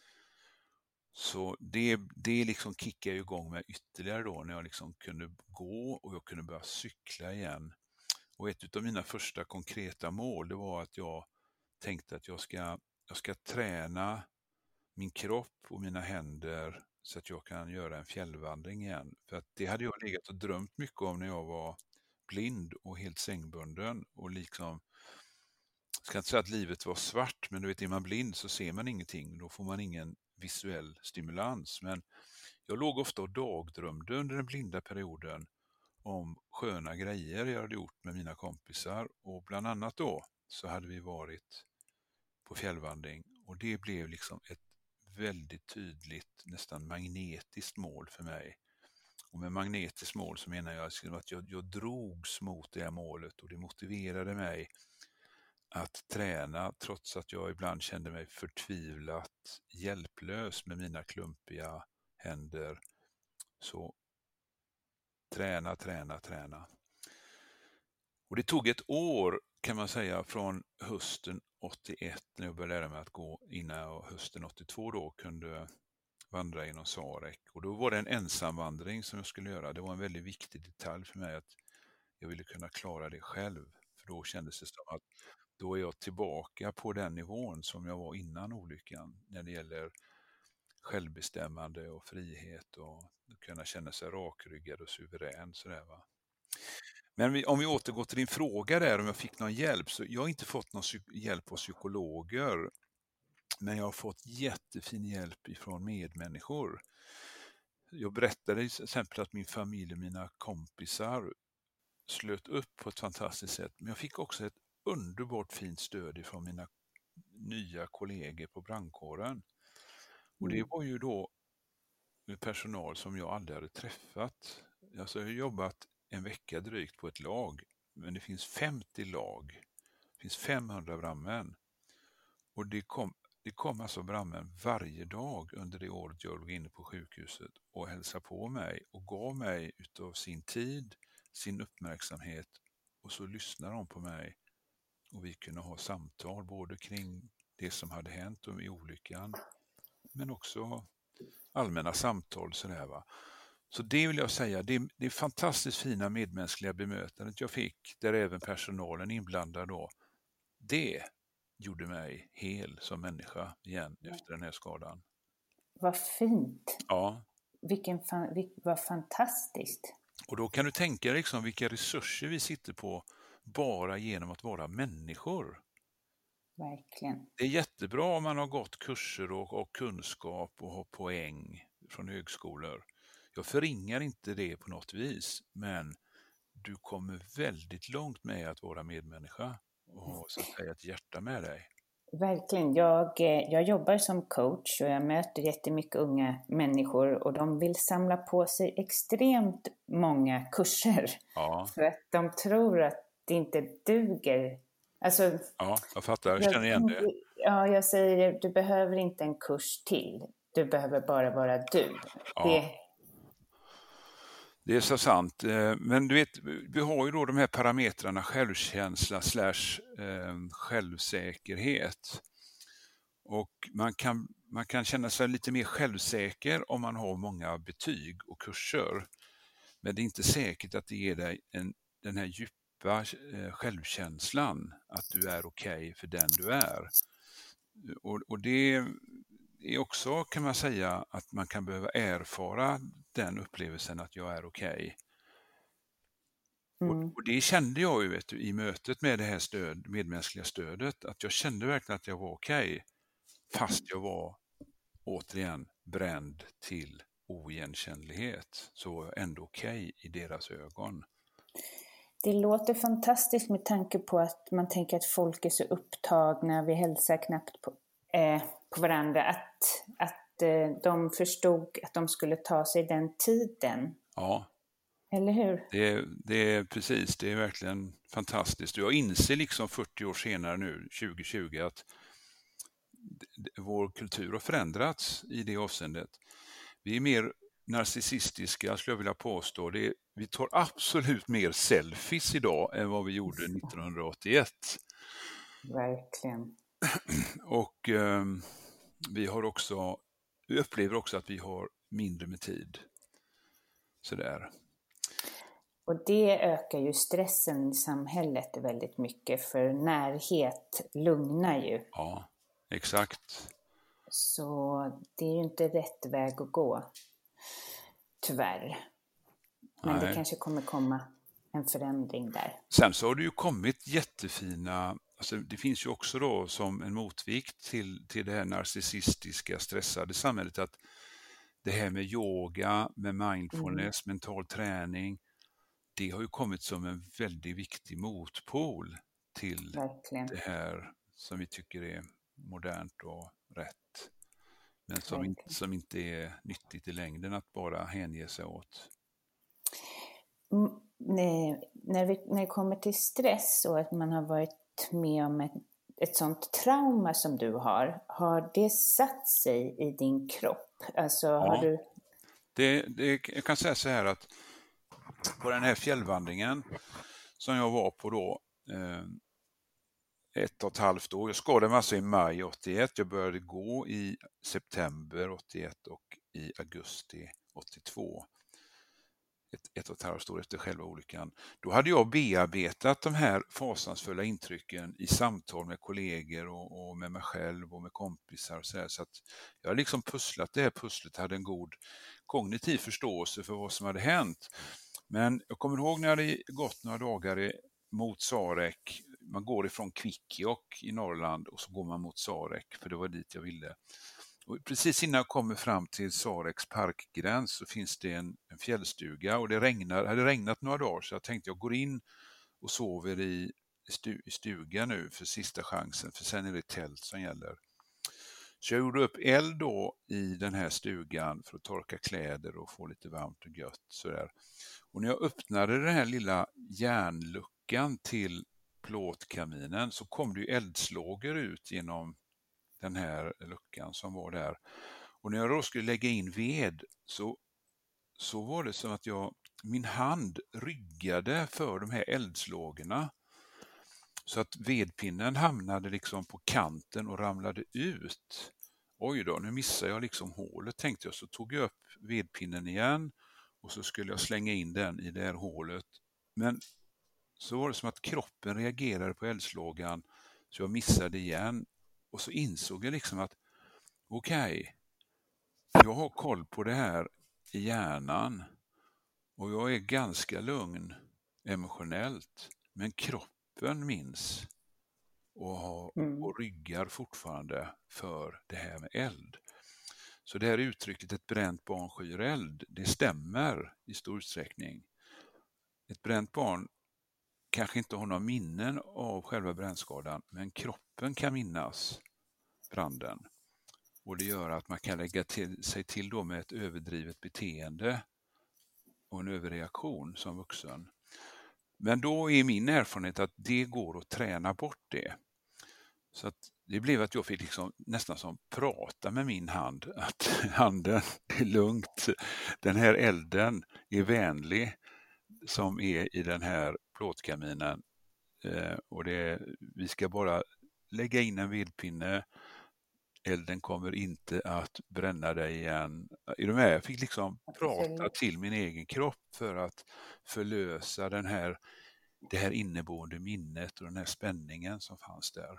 Så det, det liksom kickade igång mig ytterligare då, när jag liksom kunde gå och jag kunde börja cykla igen. Och ett av mina första konkreta mål, det var att jag tänkte att jag ska, jag ska träna min kropp och mina händer så att jag kan göra en fjällvandring igen. För att det hade jag legat och drömt mycket om när jag var blind och helt sängbunden. Och liksom, jag ska inte säga att livet var svart, men du vet, är man blind så ser man ingenting. Då får man ingen visuell stimulans. Men jag låg ofta och dagdrömde under den blinda perioden om sköna grejer jag hade gjort med mina kompisar. Och bland annat då så hade vi varit på fjällvandring. Och det blev liksom ett väldigt tydligt, nästan magnetiskt mål för mig. Och med magnetiskt mål så menar jag att jag, jag drogs mot det här målet, och det motiverade mig att träna trots att jag ibland kände mig förtvivlat hjälplös med mina klumpiga händer. Så träna, träna, träna. Och det tog ett år, kan man säga, från hösten åttioett när jag började lära mig att gå, innan jag hösten åttiotvå då kunde vandra genom Sarek. Och då var det en ensamvandring som jag skulle göra. Det var en väldigt viktig detalj för mig att jag ville kunna klara det själv. För då kändes det som att då är jag tillbaka på den nivån som jag var innan olyckan när det gäller självbestämmande och frihet och kunna känna sig rakryggad och suverän. Sådär, va? Men vi, om vi återgår till din fråga där, om jag fick någon hjälp, så jag har inte fått någon psyk- hjälp av psykologer, men jag har fått jättefin hjälp ifrån medmänniskor. Jag berättade till exempel att min familj och mina kompisar slöt upp på ett fantastiskt sätt, men jag fick också ett underbart fint stöd ifrån mina nya kollegor på brandkåren. Och det var ju då med personal som jag aldrig hade träffat. Alltså jag har jobbat en vecka drygt på ett lag, men det finns femtio lag. Det finns femhundra brandmän. Och det kom, det kom alltså brandmän varje dag under det året jag låg inne på sjukhuset och hälsade på mig och gav mig utav sin tid, sin uppmärksamhet, och så lyssnade de på mig. Och vi kunde ha samtal både kring det som hade hänt och i olyckan, men också allmänna samtal. Sådär, va? Så det vill jag säga, det, det är fantastiskt fina medmänskliga bemötandet jag fick, där även personalen inblandad då. Det gjorde mig hel som människa igen efter den här skadan. Vad fint. Ja. Vilken fan, vil, vad fantastiskt. Och då kan du tänka dig liksom vilka resurser vi sitter på bara genom att vara människor. Verkligen. Det är jättebra om man har gått kurser och, och kunskap och har poäng från högskolor. Jag förringar inte det på något vis, men du kommer väldigt långt med att vara medmänniska och så att säga ett hjärta med dig. Verkligen. Jag, jag jobbar som coach och jag möter jättemycket unga människor och de vill samla på sig extremt många kurser. Ja. För att de tror att det inte duger. Alltså, ja, jag fattar. Jag känner igen det. Ja, jag säger du behöver inte en kurs till. Du behöver bara vara du. Ja. Det... det är så sant. Men du vet, vi har ju då de här parametrarna självkänsla slash eh, självsäkerhet. Och man kan, man kan känna sig lite mer självsäker om man har många betyg och kurser. Men det är inte säkert att det ger dig en, den här djupa eh, självkänslan att du är okej okay för den du är. Och, och det är också, kan man säga, att man kan behöva erfara den upplevelsen att jag är okej. Okay. Mm. Och, och det kände jag ju vet du, i mötet med det här stöd, medmänskliga stödet, att jag kände verkligen att jag var okej. Okay, fast jag var återigen bränd till oigenkännlighet, så var jag ändå okej okay i deras ögon. Det låter fantastiskt med tanke på att man tänker att folk är så upptagna, vi hälsar knappt på, eh, på varandra. Att, att eh, de förstod att de skulle ta sig den tiden. Ja. Eller hur? Det är, det är precis, det är verkligen fantastiskt. Jag inser liksom fyrtio år senare nu, tjugo tjugo, att vår kultur har förändrats i det avseendet. Vi är mer narcissistiska, skulle jag vilja påstå. Det är, vi tar absolut mer selfies idag än vad vi gjorde nittonhundraåttioett. Verkligen. Och eh, vi har också, vi upplever också att vi har mindre med tid. Sådär. Och det ökar ju stressen i samhället väldigt mycket, för närhet lugnar ju. Ja, exakt. Så det är ju inte rätt väg att gå, tyvärr. Men Nej. det kanske kommer komma en förändring där. Sen så har det ju kommit jättefina, alltså det finns ju också då som en motvikt till, till det här narcissistiska, stressade samhället, att det här med yoga, med mindfulness, mm. mental träning, det har ju kommit som en väldigt viktig motpol till Verkligen. Det här som vi tycker är modernt och rätt. Men som, in, som inte är nyttigt i längden att bara hänge sig åt. Mm, nej, när, vi, när det kommer till stress och att man har varit med om ett, ett sånt trauma som du har, har det satt sig i din kropp? Alltså, ja, har du... det, det, jag kan säga så här att på den här fjällvandringen som jag var på då, eh, ett och ett halvt år. Jag skadade mig alltså i maj åttioett. Jag började gå i september åttioett och i augusti åttiotvå. Ett, ett och ett halvt år efter själva olyckan. Då hade jag bearbetat de här fasansfulla intrycken i samtal med kollegor och, och med mig själv och med kompisar och så här. Så att jag hade liksom pusslat det här pusslet, hade en god kognitiv förståelse för vad som hade hänt. Men jag kommer ihåg när jag hade gått några dagar mot Sarek. Man går ifrån Kvikkjokk i Norrland och så går man mot Sarek, för det var dit jag ville. Och precis innan jag kommer fram till Sareks parkgräns så finns det en, en fjällstuga, och det regnar, hade regnat några dagar, så jag tänkte jag går in och sover i, stu, i stugan nu för sista chansen, för sen är det tält som gäller. Så jag gjorde upp eld då i den här stugan för att torka kläder och få lite varmt och gött. Sådär. Och när jag öppnade den här lilla järnluckan till plåtkaminen så kom det ju eldslågor ut genom den här luckan som var där. Och när jag då skulle lägga in ved så, så var det som att jag, min hand ryggade för de här eldslågorna. Så att vedpinnen hamnade liksom på kanten och ramlade ut. Oj då, nu missade jag liksom hålet, tänkte jag. Så tog jag upp vedpinnen igen och så skulle jag slänga in den i det här hålet. Men så var det som att kroppen reagerade på eldslågan, så jag missade igen. Och så insåg jag liksom att okej, okay, jag har koll på det här i hjärnan och jag är ganska lugn emotionellt, men kroppen minns och, har, mm. och ryggar fortfarande för det här med eld. Så det här uttrycket, ett bränt barn skyr eld, det stämmer i stor utsträckning. Ett bränt barn kanske inte har några minnen av själva brännskadan, men kroppen kan minnas branden. Och det gör att man kan lägga till, sig till då med ett överdrivet beteende och en överreaktion som vuxen. Men då är min erfarenhet att det går att träna bort det. Så att det blev att jag fick liksom nästan som prata med min hand. Att handen är lugnt. Den här elden är vänlig som är i den här plåtkaminen. Eh, och det, vi ska bara lägga in en vedpinne. Elden kommer inte att bränna dig igen. Är du med? Jag fick liksom prata till min egen kropp för att förlösa den här, det här inneboende minnet och den här spänningen som fanns där.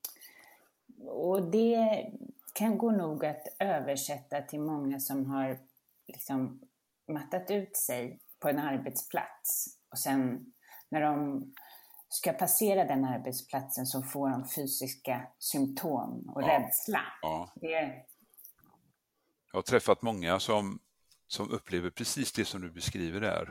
Och det kan gå nog att översätta till många som har liksom mattat ut sig på en arbetsplats. Och sen när de ska passera den arbetsplatsen så får de fysiska symptom och ja, rädsla. Ja. Det... Jag har träffat många som, som upplever precis det som du beskriver där.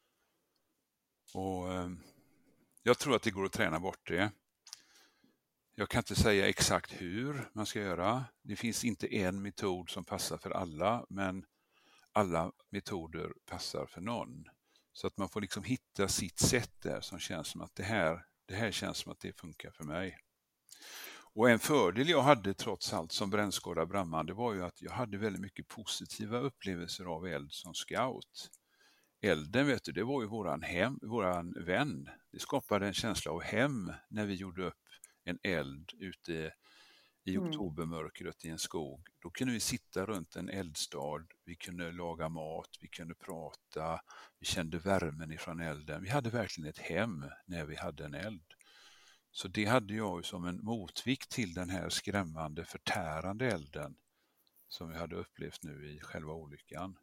Och eh, jag tror att det går att träna bort det. Jag kan inte säga exakt hur man ska göra. Det finns inte en metod som passar för alla, men alla metoder passar för någon. Så att man får liksom hitta sitt sätt där som känns som att det här, det här känns som att det funkar för mig. Och en fördel jag hade trots allt som brännskadad brandman, det var ju att jag hade väldigt mycket positiva upplevelser av eld som scout. Elden, vet du, det var ju våran hem, våran vän. Det skapade en känsla av hem när vi gjorde upp en eld ute i Mm. oktobermörkret i en skog. Då kunde vi sitta runt en eldstad, vi kunde laga mat, vi kunde prata, vi kände värmen ifrån elden. Vi hade verkligen ett hem när vi hade en eld. Så det hade jag ju som en motvikt till den här skrämmande, förtärande elden som vi hade upplevt nu i själva olyckan.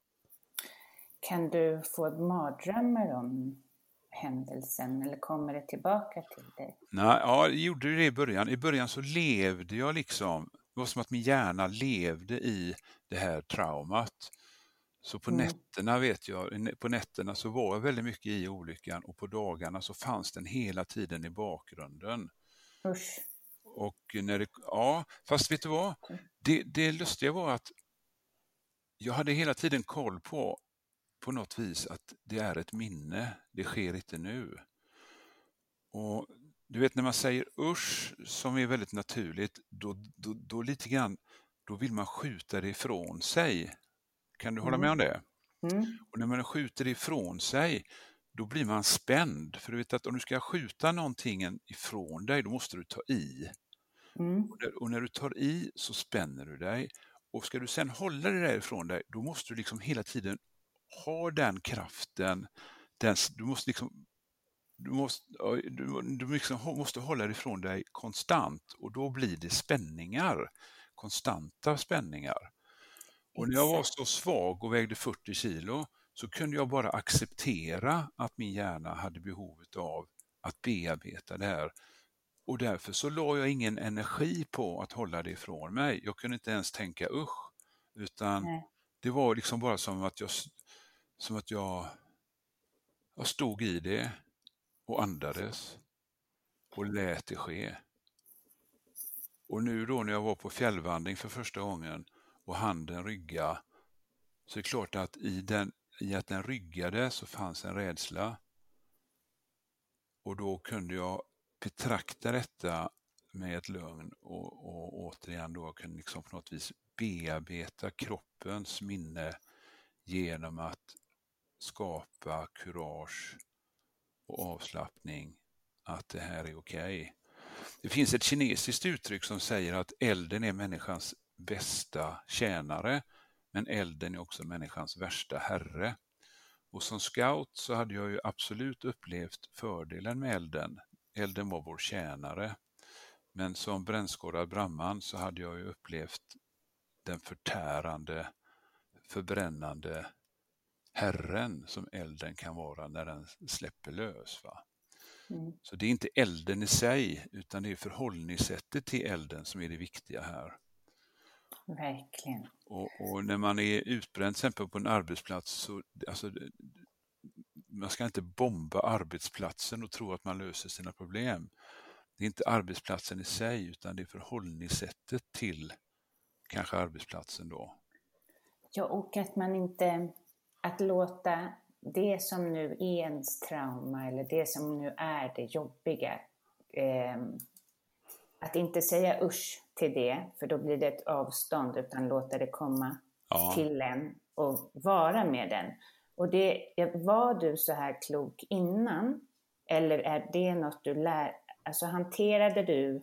Kan du få mardrömmar om händelsen eller kommer det tillbaka till dig? Nej, ja, jag gjorde det i början. I början så levde jag liksom, det var som att min hjärna levde i det här traumat. Så på Mm. nätterna vet jag, på nätterna så var jag väldigt mycket i olyckan och på dagarna så fanns den hela tiden i bakgrunden. Usch. Och när det, ja, fast vet du vad? Det, det lustiga var att jag hade hela tiden koll på på något vis att det är ett minne, det sker inte nu. Och du vet när man säger usch som är väldigt naturligt, då, då, då lite grann, då vill man skjuta det ifrån sig. Kan du hålla med om det? Mm. Och när man skjuter det ifrån sig, då blir man spänd. För du vet att om du ska skjuta någonting ifrån dig, då måste du ta i. Mm. Och, när, och när du tar i så spänner du dig. Och ska du sen hålla det där ifrån dig, då måste du liksom hela tiden ha den kraften. Den, du måste liksom du måste, du, du liksom måste hålla det ifrån dig konstant. Och då blir det spänningar. Konstanta spänningar. Och när jag var så svag och vägde fyrtio kilo så kunde jag bara acceptera att min hjärna hade behovet av att bearbeta det här. Och därför så la jag ingen energi på att hålla det ifrån mig. Jag kunde inte ens tänka usch. Utan Nej. det var liksom bara som att jag, som att jag, jag stod i det och andades och lät det ske. Och nu då när jag var på fjällvandring för första gången och handen rygga, så är det klart att i, den, i att den ryggade så fanns en rädsla. Och då kunde jag betrakta detta med ett lugn och, och återigen då kunde liksom på något vis bearbeta kroppens minne genom att skapa kurage och avslappning att det här är okej. Det finns ett kinesiskt uttryck som säger att elden är människans bästa tjänare, men elden är också människans värsta herre. Och som scout så hade jag ju absolut upplevt fördelen med elden. Elden var vår tjänare. Men som brännskadad brandman så hade jag ju upplevt den förtärande, förbrännande herren som elden kan vara när den släpper lös. Va? Mm. Så det är inte elden i sig utan det är förhållningssättet till elden som är det viktiga här. Verkligen. Och, och när man är utbränd till exempel på en arbetsplats så alltså, man ska inte bomba arbetsplatsen och tro att man löser sina problem. Det är inte arbetsplatsen i sig utan det är förhållningssättet till kanske arbetsplatsen då. Ja, och att man inte, att låta det som nu är ens trauma eller det som nu är det jobbiga, eh, att inte säga usch till det, för då blir det ett avstånd, utan låta det komma Ja. till en och vara med den. Och det, var du så här klok innan? Eller är det något du lär, alltså hanterade du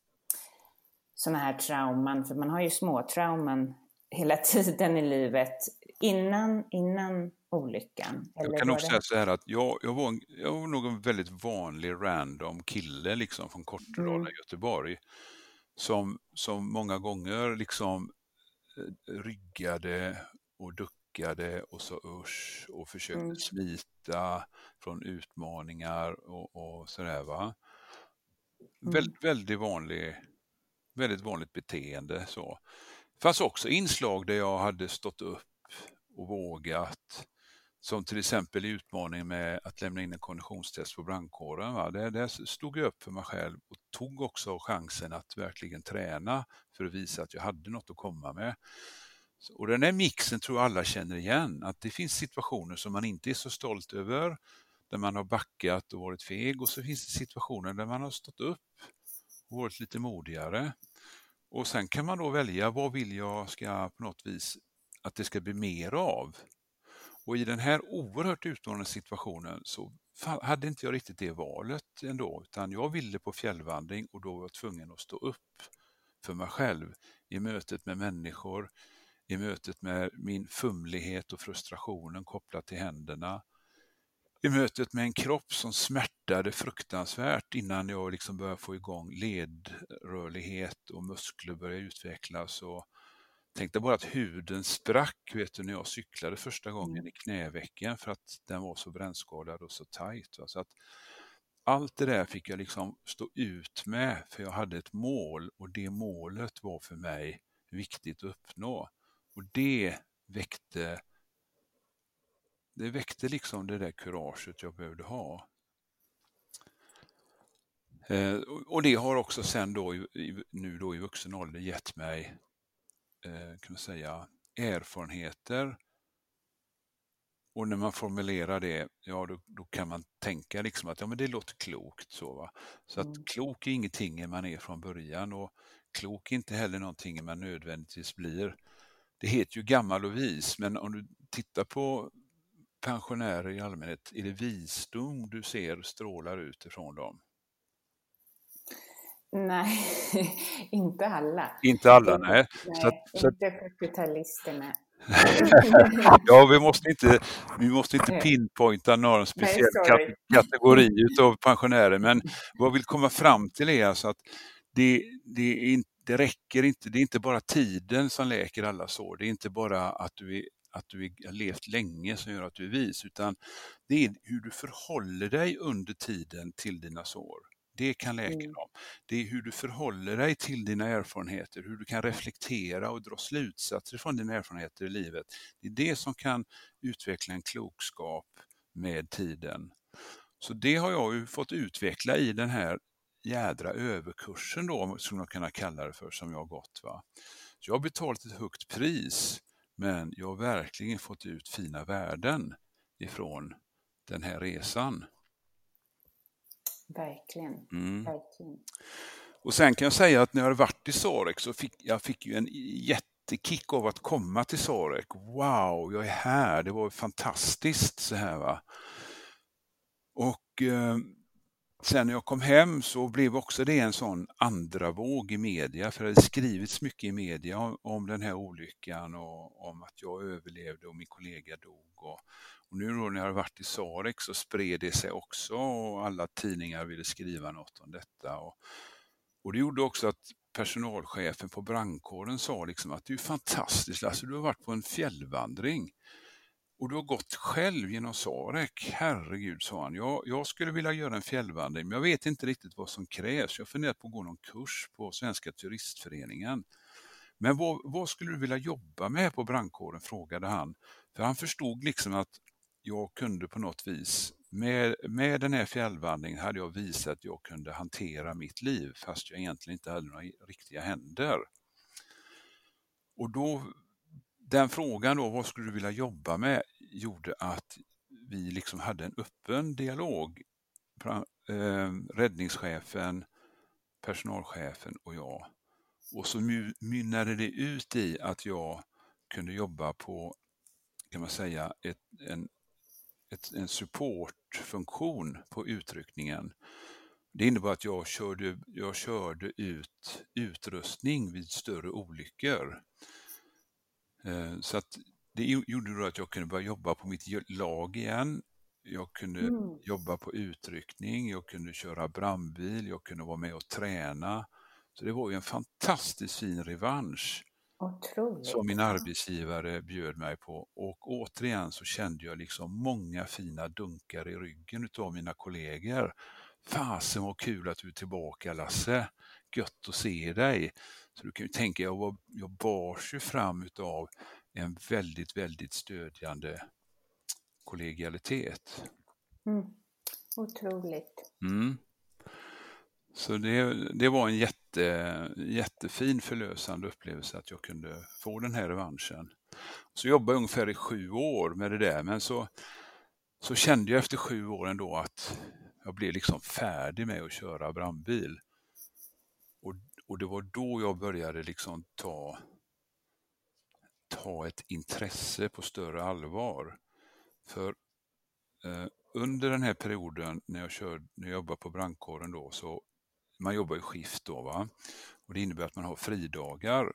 såna här trauman, för man har ju små trauman hela tiden i livet, innan, innan olyckan? Eller Jag kan var också det... säga så här att jag, jag, var, jag var nog en väldigt vanlig random kille liksom från Kortedala, Mm. Göteborg, som, som många gånger liksom eh, ryggade och duckade och sa usch och försökte Mm. smita från utmaningar och, och sådär va. Mm. Väldigt, väldigt vanlig, väldigt vanligt beteende så. Det fanns också inslag där jag hade stått upp och vågat Som till exempel i utmaningen med att lämna in en konditionstest på brandkåren. Va? Där, där stod jag upp för mig själv och tog också chansen att verkligen träna för att visa att jag hade något att komma med. Och den här mixen tror jag alla känner igen. Att det finns situationer som man inte är så stolt över, där man har backat och varit feg. Och så finns det situationer där man har stått upp och varit lite modigare. Och sen kan man då välja, vad vill jag ska på något vis att det ska bli mer av. Och i den här oerhört utmanande situationen så hade inte jag riktigt det valet ändå, utan jag ville på fjällvandring och då var jag tvungen att stå upp för mig själv i mötet med människor, i mötet med min fumlighet och frustrationen kopplat till händerna, i mötet med en kropp som smärtade fruktansvärt innan jag liksom började få igång ledrörlighet och muskler började utvecklas. Och tänkte bara att huden sprack, vet du, när jag cyklade första gången i knävecken för att den var så brännskadad och så tajt. Så att allt det där fick jag liksom stå ut med, för jag hade ett mål och det målet var för mig viktigt att uppnå. Och det väckte det väckte liksom det där kuraget jag behövde ha. Eh, och det har också sen då i, nu då i vuxen ålder gett mig eh, kan man säga erfarenheter. Och när man formulerar det, ja då, då kan man tänka liksom att ja, men det låter klokt så va. Så att mm. klok är ingenting man är från början, och klok är inte heller någonting man nödvändigtvis blir. Det heter ju gammal och vis, men om du tittar på pensionärer i allmänhet, är det visdom du ser strålar ut ifrån dem? Nej, inte alla. Inte alla, nej. nej så att, så inte fyrtiotalisterna. Ja, vi måste inte, vi måste inte pinpointa någon speciell nej, kategori utav pensionärer, men vad jag vill komma fram till är alltså att det, det, är inte, det räcker inte, det är inte bara tiden som läker alla sår, det är inte bara att du är att du har levt länge som gör att du är vis, utan det är hur du förhåller dig under tiden till dina sår. Det kan läka mm. dem. Det är hur du förhåller dig till dina erfarenheter, hur du kan reflektera och dra slutsatser från dina erfarenheter i livet. Det är det som kan utveckla en klokskap med tiden. Så det har jag ju fått utveckla i den här jädra överkursen då, som jag kan kalla det för, som jag har gått. Va? Så jag har betalat ett högt pris, men jag har verkligen fått ut fina värden ifrån den här resan. Verkligen. Mm. Verkligen. Och sen kan jag säga att när jag varit i Sarek så fick jag fick ju en jättekick av att komma till Sarek. Wow, jag är här. Det var fantastiskt så här va. Och eh, sen när jag kom hem så blev också det en sån andra våg i media, för det hade skrivits mycket i media om, om den här olyckan och om att jag överlevde och min kollega dog. Och, och nu då när jag har varit i Sarek så spred det sig också och alla tidningar ville skriva något om detta. Och, och det gjorde också att personalchefen på brandkåren sa liksom att det är fantastiskt, alltså du har varit på en fjällvandring. Och du har gått själv genom Sarek. Herregud, sa han. Jag, jag skulle vilja göra en fjällvandring, men jag vet inte riktigt vad som krävs. Jag funderar på att gå någon kurs på Svenska turistföreningen. Men vad, vad skulle du vilja jobba med på brandkåren, frågade han. För han förstod liksom att jag kunde på något vis, med, med den här fjällvandringen hade jag visat att jag kunde hantera mitt liv, fast jag egentligen inte hade några riktiga händer. Och då... Den frågan då, vad skulle du vilja jobba med, gjorde att vi liksom hade en öppen dialog. Räddningschefen, personalchefen och jag. Och så mynnade det ut i att jag kunde jobba på, kan man säga, ett, en, ett, en supportfunktion på utryckningen. Det innebar att jag körde, jag körde ut utrustning vid större olyckor. Så att det gjorde då att jag kunde börja jobba på mitt lag igen. Jag kunde mm. jobba på utryckning, jag kunde köra brandbil, jag kunde vara med och träna. Så det var ju en fantastiskt fin revansch. Otroligt. Som min arbetsgivare bjöd mig på. Och återigen så kände jag liksom många fina dunkar i ryggen utav mina kollegor. Fasen var kul att du är tillbaka, Lasse. Gött att se dig. Så du kan ju tänka, jag, var, jag bars ju fram utav en väldigt, väldigt stödjande kollegialitet. Mm. Otroligt. Mm. Så det, det var en jätte, jättefin förlösande upplevelse att jag kunde få den här revanschen. Så jobbade jag ungefär i sju år med det där, men så, så kände jag efter sju år ändå att jag blev liksom färdig med att köra brandbil. Och, och det var då jag började liksom ta, ta ett intresse på större allvar. För eh, under den här perioden när jag, kör, när jag jobbade på brandkåren då, så man jobbar i skift då, va? Och det innebär att man har fridagar.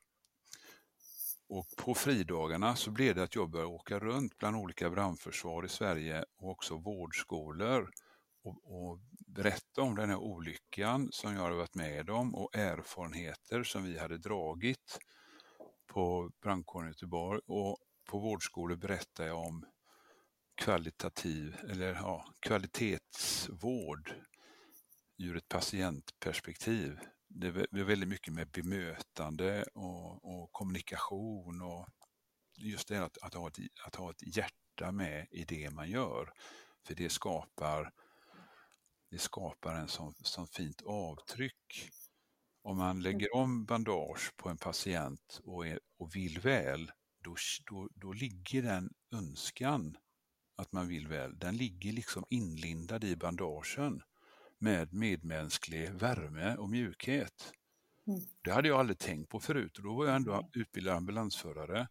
Och på fridagarna så blev det att jag började åka runt bland olika brandförsvar i Sverige och också vårdskolor och, och berätta om den här olyckan som jag hade varit med om och erfarenheter som vi hade dragit på brandkåren i Göteborg. Och på vårdskolor berättade jag om kvalitativ eller ja, kvalitetsvård ur ett patientperspektiv. Det är väldigt mycket med bemötande och, och kommunikation och just det att, att, ha ett, att ha ett hjärta med i det man gör. För det skapar, det skapar en sån, sån fint avtryck. Om man lägger om bandage på en patient och, är, och vill väl, då, då, då ligger den önskan att man vill väl, den ligger liksom inlindad i bandagen med medmänsklig värme och mjukhet. Mm. Det hade jag aldrig tänkt på förut och då var jag ändå utbildad ambulansförare.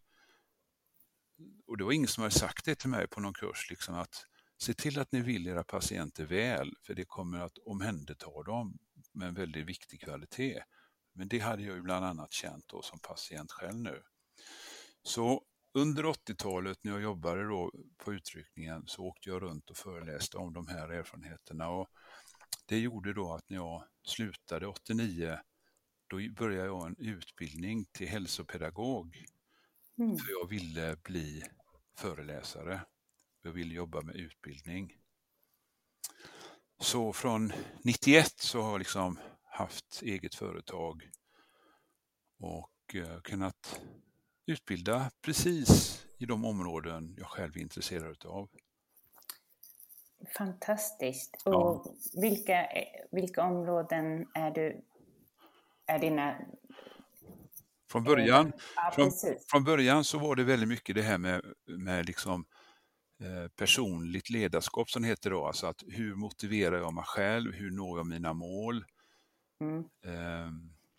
Och det var ingen som hade sagt det till mig på någon kurs, liksom att se till att ni vill era patienter väl, för det kommer att omhänderta dem med en väldigt viktig kvalitet. Men det hade jag ju bland annat känt då som patient själv nu. Så under åttiotalet när jag jobbade då på utryckningen så åkte jag runt och föreläste om de här erfarenheterna och det gjorde då att när jag slutade åttionio då började jag en utbildning till hälsopedagog. Mm. För jag ville bli föreläsare. Jag ville jobba med utbildning. Så från nittioett så har jag liksom haft eget företag och uh, kunnat utbilda precis i de områden jag själv är intresserad av. Fantastiskt. Och ja. vilka, vilka områden är du är dina... Från början, ja, från, från början så var det väldigt mycket det här med, med liksom, eh, personligt ledarskap som heter då. Alltså att hur motiverar jag mig själv? Hur når jag mina mål? Mm. Eh,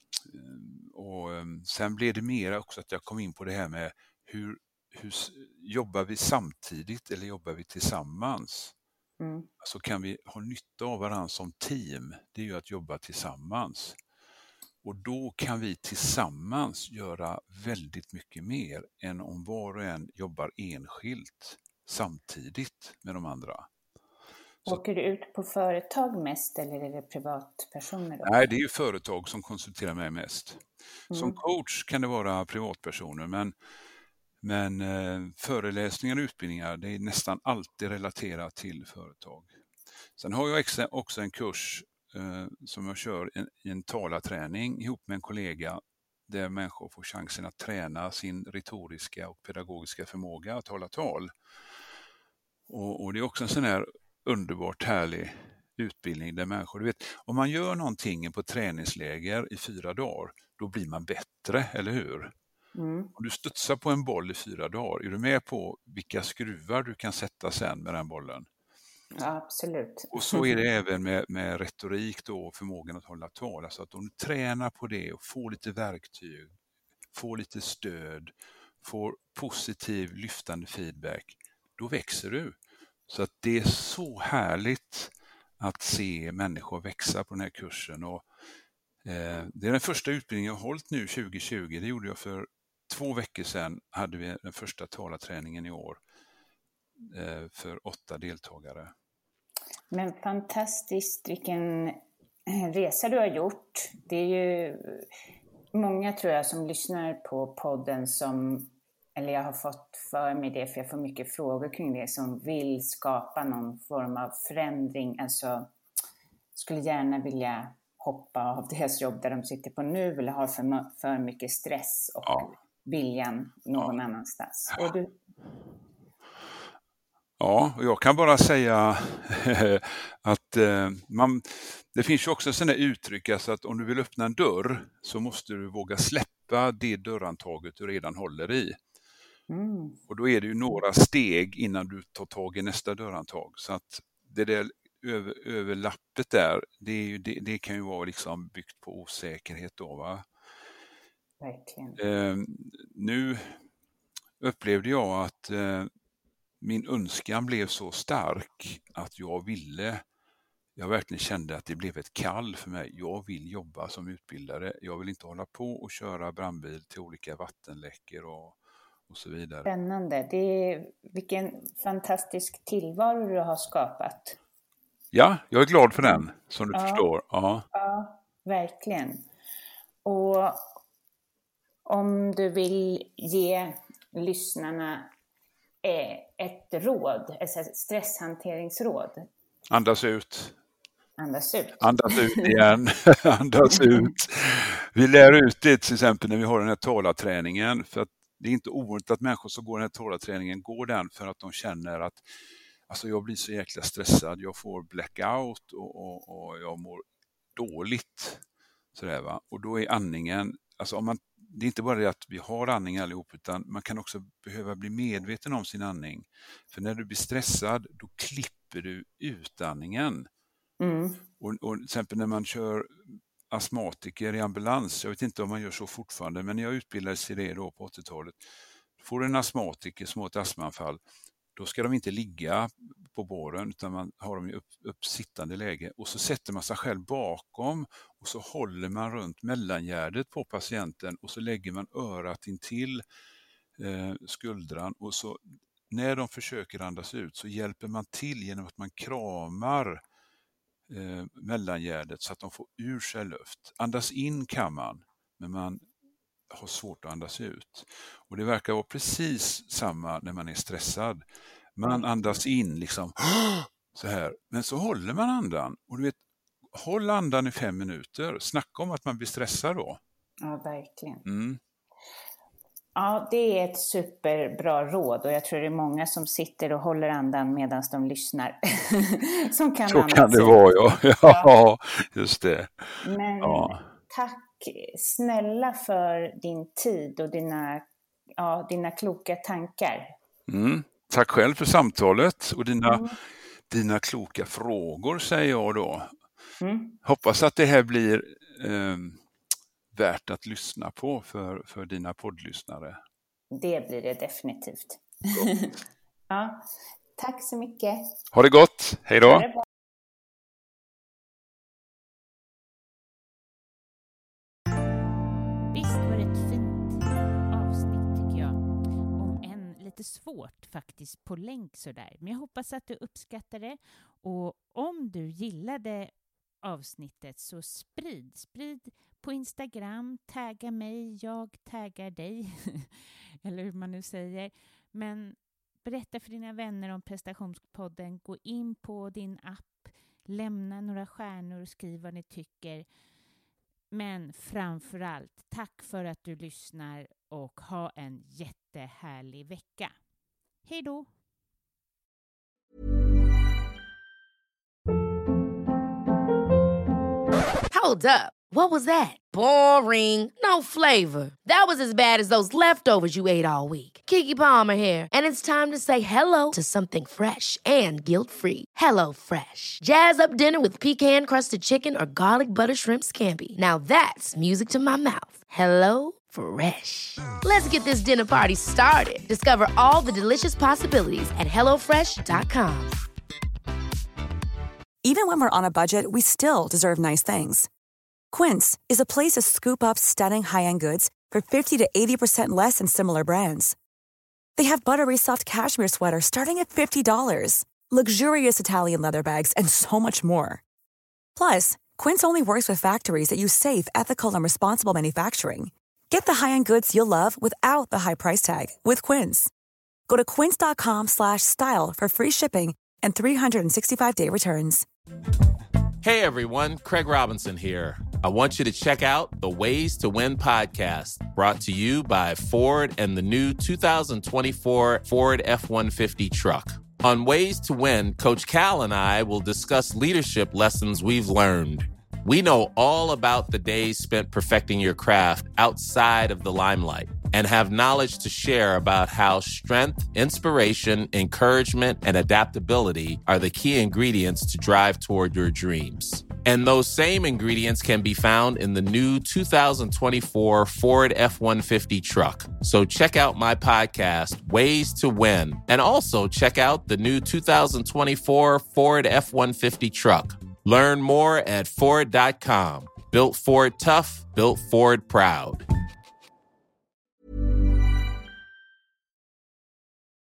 och sen blev det mer också att jag kom in på det här med hur, hur jobbar vi samtidigt eller jobbar vi tillsammans? Mm. Alltså kan vi ha nytta av varandra som team? Det är ju att jobba tillsammans. Och då kan vi tillsammans göra väldigt mycket mer än om var och en jobbar enskilt samtidigt med de andra. Så, åker du ut på företag mest eller är det privatpersoner? Då? Nej, det är ju företag som konsulterar mig mest. Mm. Som coach kan det vara privatpersoner, men, men eh, föreläsningar och utbildningar det är nästan alltid relaterat till företag. Sen har jag också en kurs eh, som jag kör en, en talarträning ihop med en kollega där människor får chansen att träna sin retoriska och pedagogiska förmåga att hålla tal. Och, och det är också en sån här underbart härlig utbildning där människor, du vet, om man gör någonting på träningsläger i fyra dagar, då blir man bättre, eller hur? Mm. Om du studsar på en boll i fyra dagar, är du med på vilka skruvar du kan sätta sen med den bollen? Ja, absolut. Och så är det även med, med retorik då, och förmågan att hålla tal. Alltså att om du tränar på det och får lite verktyg, får lite stöd, får positiv lyftande feedback, då växer du. Så att det är så härligt att se människor växa på den här kursen. Och, eh, det är den första utbildningen jag har hållit nu tjugo tjugo. Det gjorde jag för två veckor sedan. Hade vi den första talarträningen i år eh, för åtta deltagare. Men fantastiskt vilken resa du har gjort. Det är ju många tror jag som lyssnar på podden som, eller jag har fått för mig det för jag får mycket frågor kring det, som vill skapa någon form av förändring. Alltså skulle gärna vilja hoppa av deras jobb där de sitter på nu eller har för, för mycket stress och ja. viljan någon ja. annanstans. Och du... Ja, och jag kan bara säga att eh, man, det finns ju också sådana uttryck, alltså att om du vill öppna en dörr så måste du våga släppa det dörrantaget du redan håller i. Mm. Och då är det ju några steg innan du tar tag i nästa dörrantag. Så att det där över, överlappet där, det, är ju, det, det kan ju vara liksom byggt på osäkerhet då, va? Verkligen. Eh, nu upplevde jag att eh, min önskan blev så stark att jag ville, jag verkligen kände att det blev ett kall för mig. Jag vill jobba som utbildare. Jag vill inte hålla på och köra brandbil till olika vattenläckor och, och så vidare. Spännande. Det är, vilken fantastisk tillvaro du har skapat. Ja, jag är glad för den, som du ja. förstår. Ja. ja, verkligen. Och om du vill ge lyssnarna ett råd, ett stresshanteringsråd. Andas ut. Andas ut. Andas ut igen. Andas ut. Vi lär ut det till exempel när vi har den här talarträningen. För att det är inte ovanligt att människor som går den här talarträningen går den för att de känner att alltså jag blir så jäkla stressad. Jag får blackout och, och, och jag mår dåligt. Sådär, va? Och då är andningen, alltså om man, det är inte bara det att vi har andning allihop, utan man kan också behöva bli medveten om sin andning. För när du blir stressad, då klipper du ut andningen. Mm. Och, och till exempel när man kör astmatiker i ambulans, jag vet inte om man gör så fortfarande, men jag utbildades i det då på åttiotalet. Får du en astmatiker som har ett astmaanfall, då ska de inte ligga på båren utan man har dem i upp, uppsittande läge. Och så sätter man sig själv bakom och så håller man runt mellangärdet på patienten och så lägger man örat intill eh, skuldran. Och så när de försöker andas ut så hjälper man till genom att man kramar eh, mellangärdet så att de får ur sig luft. Andas in kan man, men man har svårt att andas ut. Och det verkar vara precis samma när man är stressad. Man andas in liksom så här, men så håller man andan. Och du vet, håll andan i fem minuter. Snacka om att man blir stressad då. Ja, verkligen. Mm. Ja, det är ett superbra råd och jag tror det är många som sitter och håller andan medan de lyssnar. som kan så kan det ut. Vara, ja. ja. Ja, just det. Men ja. Tack snälla för din tid och dina, ja, dina kloka tankar. Mm. Tack själv för samtalet och dina, mm. dina kloka frågor, säger jag då. Mm. Hoppas att det här blir eh, värt att lyssna på för, för dina poddlyssnare. Det blir det definitivt. ja. Tack så mycket. Ha det gott. Hej då. Visst var det ett fint avsnitt tycker jag. Om en lite svårt faktiskt på länk sådär. Men jag hoppas att du uppskattar det. Och om du gillade avsnittet så sprid. Sprid på Instagram. Tagga mig. Jag taggar dig. Eller hur man nu säger. Men berätta för dina vänner om prestationspodden. Gå in på din app. Lämna några stjärnor och skriv vad ni tycker. Men framförallt, tack för att du lyssnar och ha en jättehärlig vecka. Hej då! Hold up. What was that? Boring. No flavor. That was as bad as those leftovers you ate all week. Keke Palmer here, and it's time to say hello to something fresh and guilt-free. Hello Fresh. Jazz up dinner with pecan-crusted chicken or garlic butter shrimp scampi. Now that's music to my mouth. Hello Fresh. Let's get this dinner party started. Discover all the delicious possibilities at hello fresh dot com. Even when we're on a budget, we still deserve nice things. Quince is a place to scoop up stunning high-end goods for fifty to eighty percent less than similar brands. They have buttery soft cashmere sweaters starting at fifty dollars, luxurious Italian leather bags, and so much more. Plus, Quince only works with factories that use safe, ethical, and responsible manufacturing. Get the high-end goods you'll love without the high price tag with Quince. Go to quince.com slash style for free shipping and three sixty-five day returns. Hey everyone, Craig Robinson here. I want you to check out the Ways to Win podcast, brought to you by Ford and the new two thousand twenty-four Ford F one fifty truck. On Ways to Win, Coach Cal and I will discuss leadership lessons we've learned. We know all about the days spent perfecting your craft outside of the limelight and have knowledge to share about how strength, inspiration, encouragement, and adaptability are the key ingredients to drive toward your dreams. And those same ingredients can be found in the new two thousand twenty-four Ford F one fifty truck. So check out my podcast, Ways to Win, and also check out the new two thousand twenty-four Ford F one fifty truck. Learn more at Ford dot com. Built Ford tough, built Ford proud.